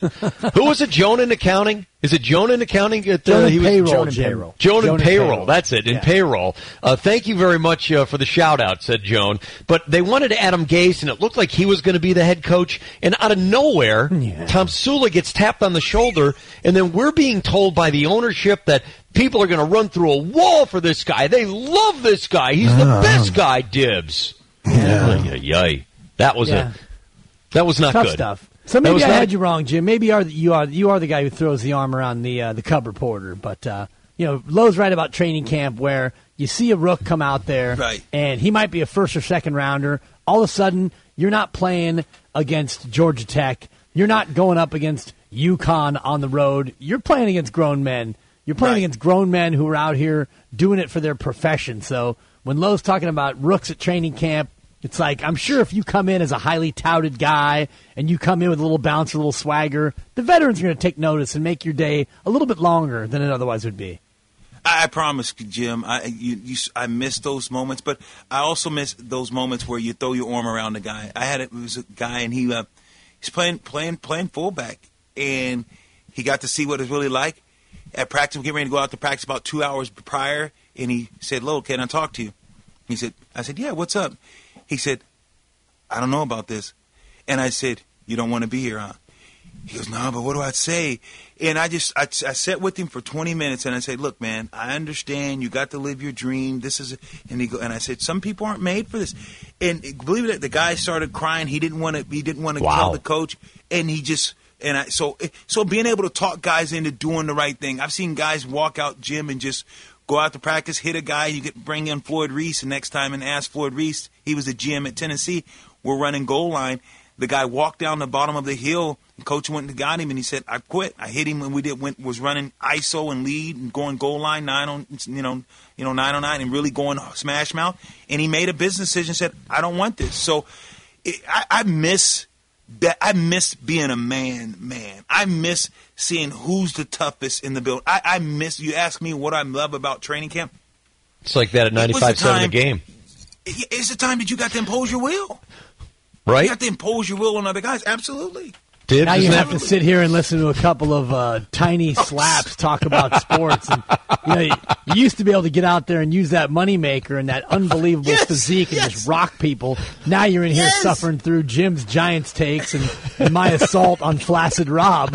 Who was it? Joan in accounting? Is it Joan in accounting? At, Joan uh, in he was- payroll, Joan in Jim. payroll. Joan, Joan in in payroll. payroll. That's it. In Yeah. payroll. Uh, thank you very much uh, for the shout out, said Joan. But they wanted Adam Gase, and it looked like he was going to be the head coach. And out of nowhere, Yeah. Tom Sula gets tapped on the shoulder, and then we're being told by the ownership that people are going to run through a wall for this guy. They love this guy. He's the best guy. Dibs. Yeah. Ay, ay, ay. That was Yeah. a. That was not Tough good. stuff. So That maybe was I not- had you wrong, Jim. Maybe you are the, you are you are the guy who throws the arm around the uh, the cub reporter. But uh, you know, Lowe's right about training camp, where you see a rook come out there, Right. and he might be a first or second rounder. All of a sudden, you're not playing against Georgia Tech. You're not going up against UConn on the road. You're playing against grown men. You're playing Right. against grown men who are out here doing it for their profession. So when Lowe's talking about rooks at training camp, it's like, I'm sure if you come in as a highly touted guy and you come in with a little bounce, a little swagger, the veterans are going to take notice and make your day a little bit longer than it otherwise would be. I, I promise, Jim. I you, you I miss those moments, but I also miss those moments where you throw your arm around the guy. I had a, it was a guy, and he uh, he's playing playing playing fullback, and he got to see what it's really like at practice. We're getting ready to go out to practice about two hours prior, and he said, "Lo, can I talk to you?" He said, "I said, yeah. What's up?" He said, "I don't know about this," and I said, "You don't want to be here, huh?" He goes, "No, but what do I say?" And I just, I, I sat with him for twenty minutes, and I said, "Look, man, I understand. You got to live your dream. This is," and he go, and I said, "Some people aren't made for this." And believe it, the guy started crying. He didn't want to. He didn't want to Wow. tell the coach, and he just, and I, so, so being able to talk guys into doing the right thing. I've seen guys walk out gym and just go out to practice, hit a guy. You get bring in Floyd Reese, and next time and ask Floyd Reese. He was a G M at Tennessee. We're running goal line. The guy walked down the bottom of the hill. And coach went and got him, and he said, "I quit. I hit him when we did went was running I S O and lead and going goal line nine on you know you know nine on nine and really going smash mouth." And he made a business decision. Said, "I don't want this." So it, I, I miss that. I miss being a man. Man, I miss seeing who's the toughest in the build. I, I miss. You ask me what I love about training camp. It's like that at It was the ninety-five seven time- the game. It- It's the time that you got to impose your will. Right? You got to impose your will on other guys. Absolutely. Dibs, Now you isn't have that- to sit here and listen to a couple of uh, tiny slaps talk about sports. And, you know, you, you used to be able to get out there and use that moneymaker and that unbelievable Yes, physique and yes. just rock people. Now you're in here Yes. suffering through Jim's Giants takes and, and my assault on Flaccid Rob.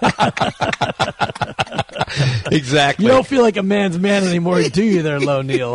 Exactly. You don't feel like a man's man anymore, do you there, Low Neil?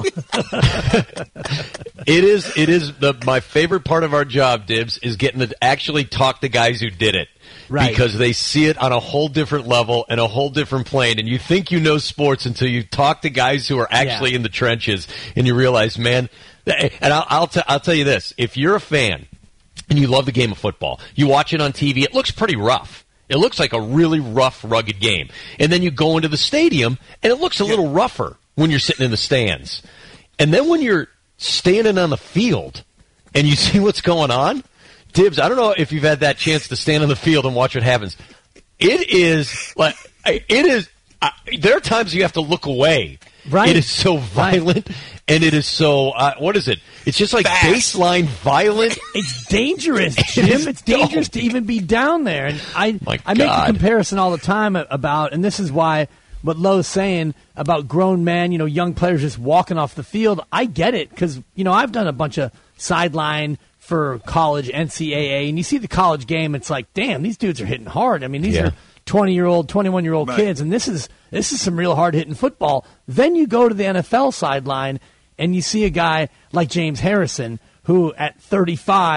It is. It is the my favorite part of our job, Dibs, is getting to actually talk to guys who did it, Right. Because they see it on a whole different level and a whole different plane. And you think you know sports until you talk to guys who are actually Yeah. in the trenches, and you realize, man. And I'll I'll, t- I'll tell you this: if you're a fan and you love the game of football, you watch it on T V, it looks pretty rough. It looks like a really rough, rugged game. And then you go into the stadium, and it looks a little rougher when you're sitting in the stands. And then when you're standing on the field and you see what's going on, Dibs, I don't know if you've had that chance to stand on the field and watch what happens. It is like it is. Uh, there are times you have to look away. Right. It is so violent, and it is so. Uh, what is it? It's just like Fast. baseline violent. It's dangerous, Jim. is It's dangerous dope. to even be down there. And I, My I make the God. comparison all the time about, and this is why what Lowe's saying about grown men, you know, young players just walking off the field. I get it because, you know, I've done a bunch of sideline for college N C A A, and you see the college game, it's like, damn, these dudes are hitting hard. I mean, these Yeah. are twenty-year-old, twenty-one-year-old Right. kids, and this is this is some real hard-hitting football. Then you go to the N F L sideline, and you see a guy like James Harrison, who at thirty-five,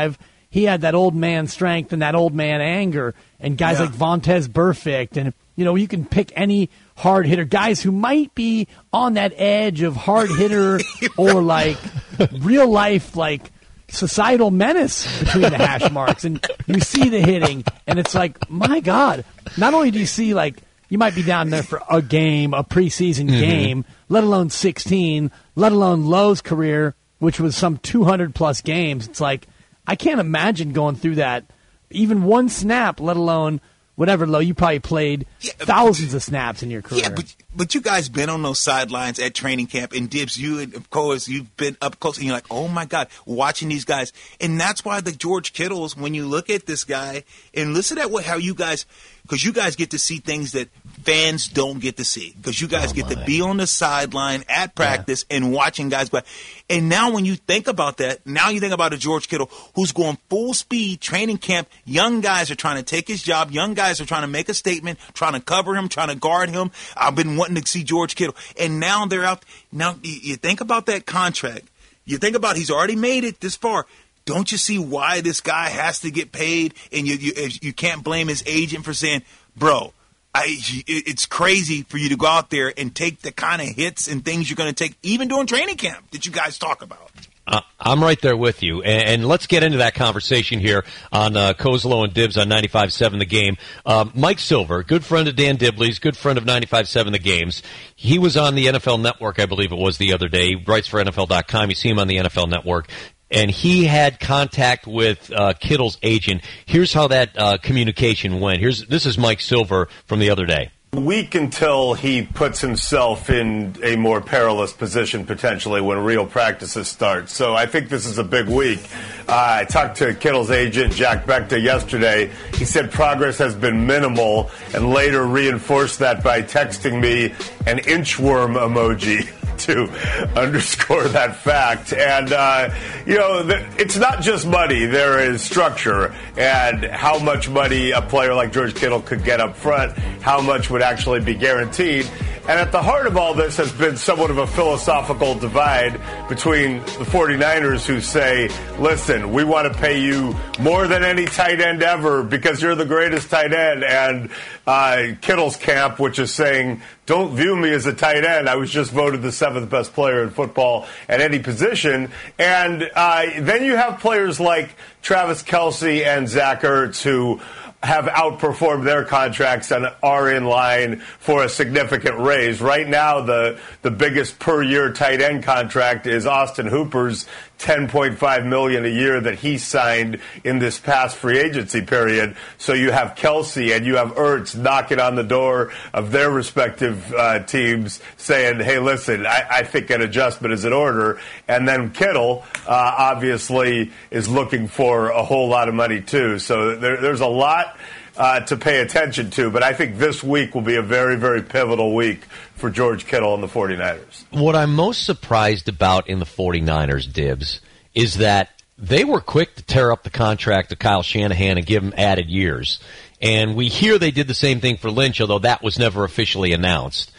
he had that old man strength and that old man anger, and guys Yeah. like Vontaze Burfict, and you know you can pick any hard hitter, guys who might be on that edge of hard hitter or like real life like societal menace between the hash marks, and you see the hitting, and it's like, my God, not only do you see like you might be down there for a game, a preseason Mm-hmm. game, let alone sixteen, let alone Lowe's career, which was some two hundred plus games. It's like, I can't imagine going through that, even one snap, let alone whatever, Lowe, you probably played Yeah, thousands of snaps in your career. Yeah, but but you guys been on those sidelines at training camp, and Dibs, you and of course you've been up close, and you're like, oh my God, watching these guys, and that's why the George Kittles, when you look at this guy and listen at what how you guys, because you guys get to see things that fans don't get to see, because you guys Oh, get my. to be on the sideline at practice and watching guys go. And now when you think about that, now you think about a George Kittle who's going full speed training camp. Young guys are trying to take his job. Young guys are trying to make a statement, trying to cover him, trying to guard him. I've been wanting to see George Kittle. And now they're out. Now you you think about that contract. You think about he's already made it this far. Don't you see why this guy has to get paid? And you you, you can't blame his agent for saying, bro, I, it's crazy for you to go out there and take the kind of hits and things you're going to take, even during training camp that you guys talk about. Uh, I'm right there with you, and, and let's get into that conversation here on uh, Kozlow and Dibs on ninety-five point seven The Game. Um, Mike Silver, good friend of Dan Dibley's, good friend of ninety-five point seven The Game's. He was on the N F L Network, I believe it was the other day. He writes for N F L dot com. You see him on the N F L Network. And he had contact with uh, Kittle's agent. Here's how that uh, communication went. Here's This is Mike Silver from the other day. Week until he puts himself in a more perilous position potentially when real practices start. So I think this is a big week. Uh, I talked to Kittle's agent, Jack Becta, yesterday. He said progress has been minimal and later reinforced that by texting me an inchworm emoji to underscore that fact. And, uh, you know, the, it's not just money. There is structure and how much money a player like George Kittle could get up front, how much would actually be guaranteed. And at the heart of all this has been somewhat of a philosophical divide between the 49ers who say, listen, we want to pay you more than any tight end ever because you're the greatest tight end, and uh, Kittle's camp, which is saying, don't view me as a tight end. I was just voted the seventh best player in football at any position. And uh, then you have players like Travis Kelce and Zach Ertz who have outperformed their contracts and are in line for a significant raise. Right now, the the biggest per-year tight end contract is Austin Hooper's ten point five million dollars a year that he signed in this past free agency period. So you have Kelce and you have Ertz knocking on the door of their respective uh, teams saying, hey, listen, I, I think an adjustment is in order. And then Kittle uh, obviously is looking for a whole lot of money too. So there, there's a lot Uh, to pay attention to, but I think this week will be a very, very pivotal week for George Kittle and the 49ers. What I'm most surprised about in the 49ers, Dibs, is that they were quick to tear up the contract of Kyle Shanahan and give him added years. And we hear they did the same thing for Lynch, although that was never officially announced.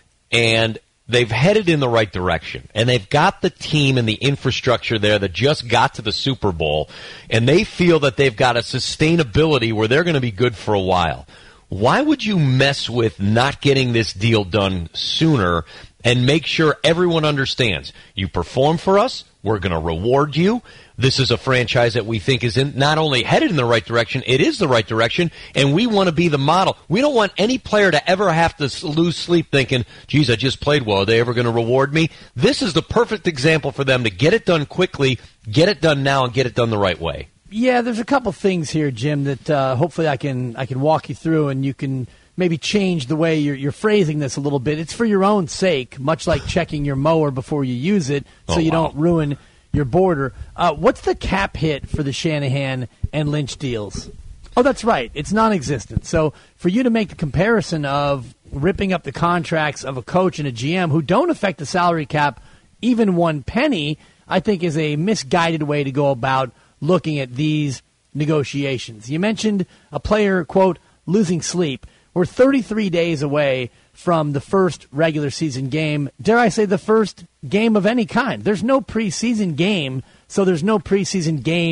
And they've headed in the right direction, and they've got the team and the infrastructure there that just got to the Super Bowl, and they feel that they've got a sustainability where they're going to be good for a while. Why would you mess with not getting this deal done sooner and make sure everyone understands you perform for us, we're going to reward you. This is a franchise that we think is in, not only headed in the right direction, it is the right direction, and we want to be the model. We don't want any player to ever have to lose sleep thinking, geez, I just played well. Are they ever going to reward me? This is the perfect example for them to get it done quickly, get it done now, and get it done the right way. Yeah, there's a couple things here, Jim, that uh, hopefully I can I can walk you through, and you can maybe change the way you're, you're phrasing this a little bit. It's for your own sake, much like checking your mower before you use it, so oh, you wow. don't ruin your border. Uh, what's the cap hit for the Shanahan and Lynch deals? Oh, that's right. It's non-existent. So for you to make the comparison of ripping up the contracts of a coach and a G M who don't affect the salary cap even one penny, I think is a misguided way to go about looking at these negotiations. You mentioned a player, quote, losing sleep. We're thirty-three days away from the first regular season game. Dare I say the first game of any kind? There's no preseason game, so there's no preseason game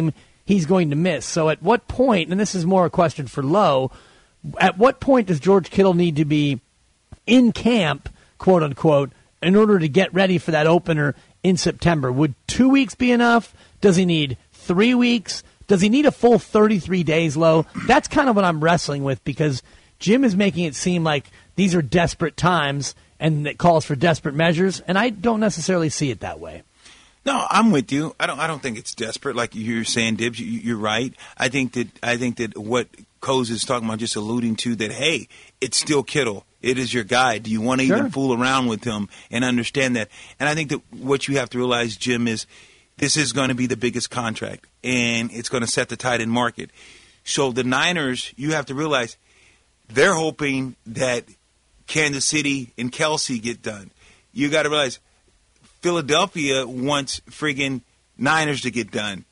he's going to miss. So at what point, and this is more a question for Lowe, at what point does George Kittle need to be in camp, quote unquote, in order to get ready for that opener in September? Would two weeks be enough? Does he need three weeks? Does he need a full thirty-three days, Low? That's kind of what I'm wrestling with, because Jim is making it seem like these are desperate times and it calls for desperate measures, and I don't necessarily see it that way. No, I'm with you. I don't. I don't think it's desperate, like you're saying, Dibs. You, you're right. I think that. I think that what Coase is talking about, just alluding to that. Hey, it's still Kittle. It is your guy. Do you want to sure. even fool around with him and understand that? And I think that what you have to realize, Jim, is this is going to be the biggest contract, and it's going to set the tight end market. So the Niners, you have to realize, they're hoping that Kansas City and Kelsey get done. You got to realize, Philadelphia wants friggin' Niners to get done.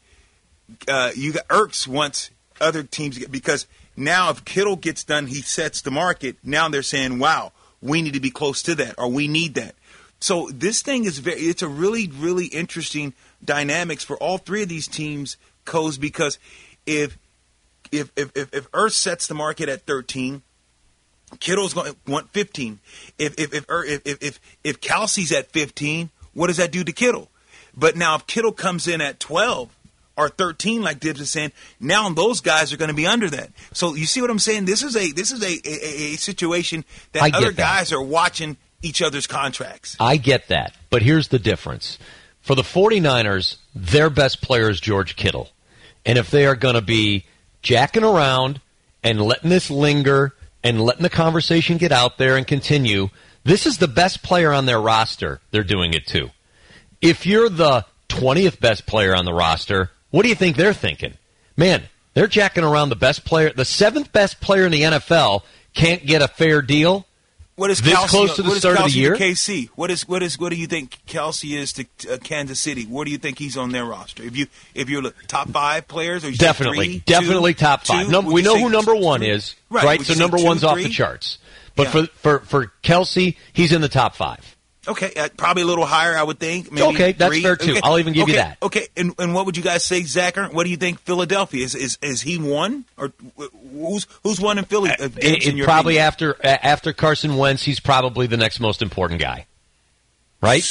Uh, you got Ertz wants other teams to get, because now if Kittle gets done, he sets the market. Now they're saying, wow, we need to be close to that, or we need that. So this thing is very, it's a really, really interesting dynamics for all three of these teams, Coase, because if if if if, if Ertz sets the market at thirteen, Kittle's going to want fifteen. If if if if if if, if Kelsey's at fifteen, what does that do to Kittle? But now if Kittle comes in at twelve or thirteen, like Dibs is saying, now those guys are going to be under that. So you see what I'm saying? This is a this is a a, a situation that other that. guys are watching each other's contracts. I get that. But here's the difference. For the 49ers, their best player is George Kittle. And if they are going to be jacking around and letting this linger and letting the conversation get out there and continue, this is the best player on their roster. They're doing it too. If you're the twentieth best player on the roster, what do you think they're thinking? Man, they're jacking around the best player. The seventh best player in the N F L can't get a fair deal. What is this Kelsey, close to the what start is of the year? To K C? What is what is what do you think Kelsey is to uh, Kansas City? What do you think he's on their roster? If you if you're the top five players, or you definitely, three, definitely two, top five. Two, Num- we know say, who number one three? is, right? right? So number two, one's three? off the charts. But yeah. for for for Kelsey, he's in the top five. Okay, uh, probably a little higher, I would think. Maybe okay, that's three. fair too. Okay. I'll even give okay. you that. Okay, and and what would you guys say, Zach? What do you think Philadelphia is? Is is he one, or who's who's one in Philly? Uh, it, in it probably opinion? after uh, after Carson Wentz, he's probably the next most important guy, right?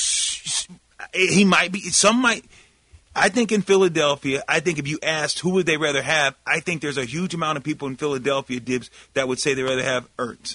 He might be. Some might. I think in Philadelphia, I think if you asked who would they rather have, I think there's a huge amount of people in Philadelphia, Dibs, that would say they'd rather have Ertz.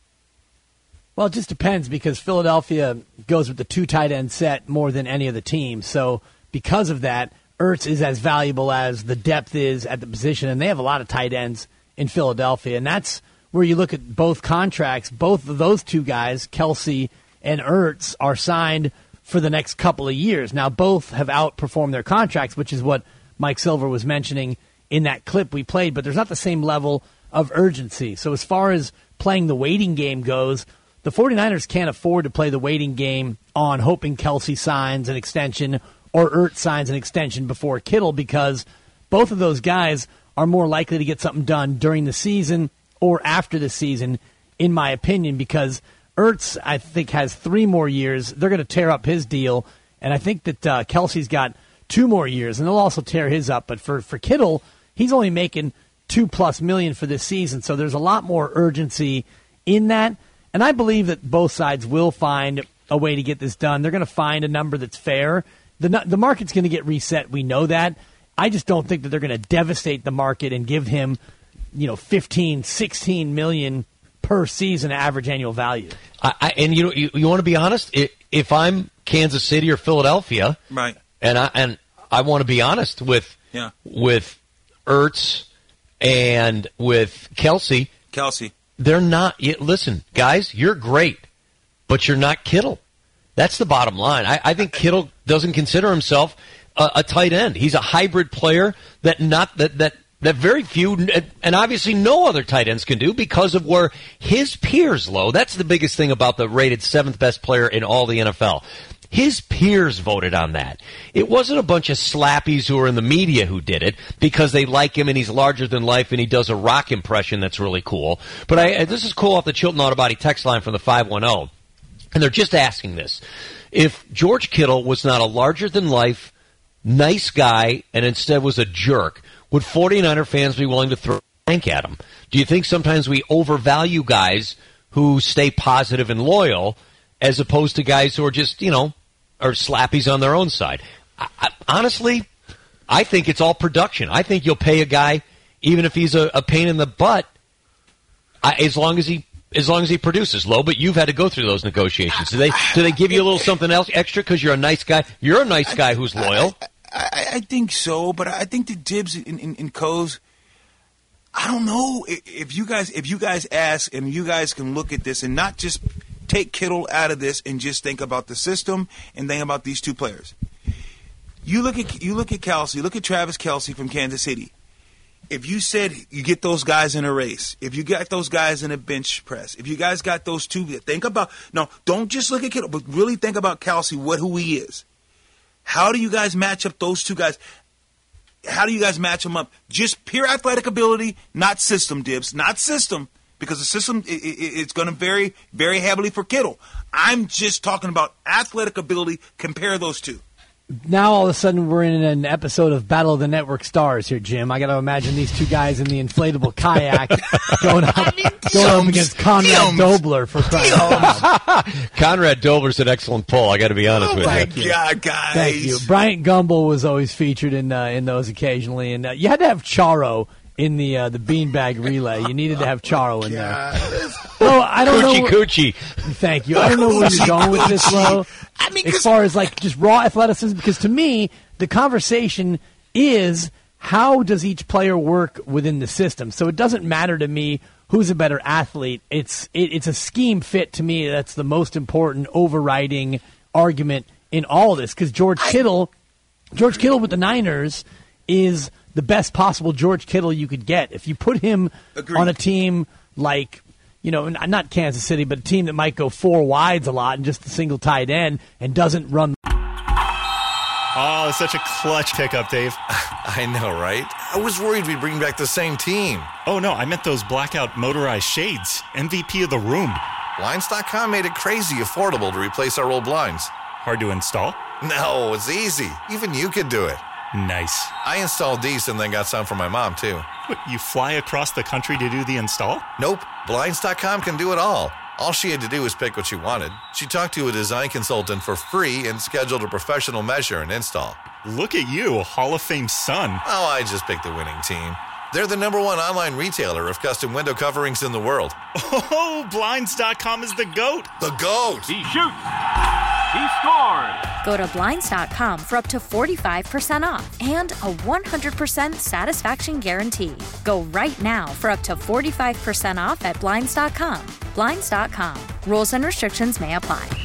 Well, it just depends, because Philadelphia goes with the two tight end set more than any other team. So because of that, Ertz is as valuable as the depth is at the position, and they have a lot of tight ends in Philadelphia. And that's where you look at both contracts. Both of those two guys, Kelsey and Ertz, are signed for the next couple of years. Now, both have outperformed their contracts, which is what Mike Silver was mentioning in that clip we played, but there's not the same level of urgency. So as far as playing the waiting game goes, the 49ers can't afford to play the waiting game on hoping Kelsey signs an extension or Ertz signs an extension before Kittle, because both of those guys are more likely to get something done during the season or after the season, in my opinion, because Ertz, I think, has three more years. They're going to tear up his deal, and I think that uh, Kelsey's got two more years, and they'll also tear his up. But for, for Kittle, he's only making two-plus million for this season, so there's a lot more urgency in that. And I believe that both sides will find a way to get this done. They're going to find a number that's fair. The the market's going to get reset. We know that. I just don't think that they're going to devastate the market and give him, you know, fifteen, sixteen million per season average annual value. I, I, and you know, you, you want to be honest. If, if I'm Kansas City or Philadelphia, right, and I and I want to be honest with yeah. with Ertz and with Kelsey, Kelsey. They're not. Listen, guys, you're great, but you're not Kittle. That's the bottom line. I, I think Kittle doesn't consider himself a, a tight end. He's a hybrid player that not that that that very few and obviously no other tight ends can do, because of where his peers low. That's the biggest thing about the rated seventh best player in all the N F L. His peers voted on that. It wasn't a bunch of slappies who are in the media who did it because they like him and he's larger than life and he does a rock impression that's really cool. But I, this is cool off the Chilton Auto Body text line from the five one zero. And they're just asking this. If George Kittle was not a larger-than-life nice guy and instead was a jerk, would 49er fans be willing to throw a blank at him? Do you think sometimes we overvalue guys who stay positive and loyal as opposed to guys who are just, you know, are slappies on their own side? I, I, honestly, I think it's all production. I think you'll pay a guy, even if he's a, a pain in the butt, I, as long as he as long as he produces. Low, but you've had to go through those negotiations. Do they do they give you a little something else extra because you're a nice guy? You're a nice guy who's loyal. I, I, I think so, but I think the Dibs and, and, and Coes, I don't know if you guys if you guys ask and you guys can look at this and not just take Kittle out of this and just think about the system and think about these two players. You look at you look at Kelce, look at Travis Kelce from Kansas City. If you said you get those guys in a race, if you got those guys in a bench press, if you guys got those two, think about no, don't just look at Kittle, but really think about Kelce, what who he is. How do you guys match up those two guys? How do you guys match them up? Just pure athletic ability, not system, Dibs, not system, because the system it, it, it's going to vary very heavily for Kittle. I'm just talking about athletic ability. Compare those two. Now all of a sudden we're in an episode of Battle of the Network Stars here, Jim. I got to imagine these two guys in the inflatable kayak going up, I mean, going up against Conrad Dioms. Dobler for crying out loud. Conrad Dobler's an excellent pull. I got to be honest oh with my you. God, guys! Thank you. Bryant Gumbel was always featured in uh, in those occasionally, and uh, you had to have Charo in the uh, the beanbag relay. You needed to have Charo in there. No, I don't Coochie know. Coochie. Thank you. I don't know where you're going with this, Lo. I mean, as far as like just raw athleticism, because to me the conversation is how does each player work within the system. So it doesn't matter to me who's a better athlete. It's it, it's a scheme fit to me that's the most important overriding argument in all of this. Because George Kittle, George Kittle with the Niners is the best possible George Kittle you could get. If you put him Agreed. on a team like, you know, not Kansas City, but a team that might go four wides a lot and just a single tight end and doesn't run. Oh, it's such a clutch pickup, Dave. I know, right? I was worried we'd bring back the same team. Oh, no, I meant those blackout motorized shades. M V P of the room. Blinds dot com made it crazy affordable to replace our old blinds. Hard to install? No, it's easy. Even you could do it. Nice. I installed these and then got some for my mom, too. What, you fly across the country to do the install? Nope. Blinds dot com can do it all. All she had to do was pick what she wanted. She talked to a design consultant for free and scheduled a professional measure and install. Look at you, a Hall of Fame son. Oh, I just picked the winning team. They're the number one online retailer of custom window coverings in the world. Oh, Blinds dot com is the GOAT. The GOAT. He shoots. He scores. Go to Blinds dot com for up to forty-five percent off and a one hundred percent satisfaction guarantee. Go right now for up to forty-five percent off at Blinds dot com. Blinds dot com. Rules and restrictions may apply.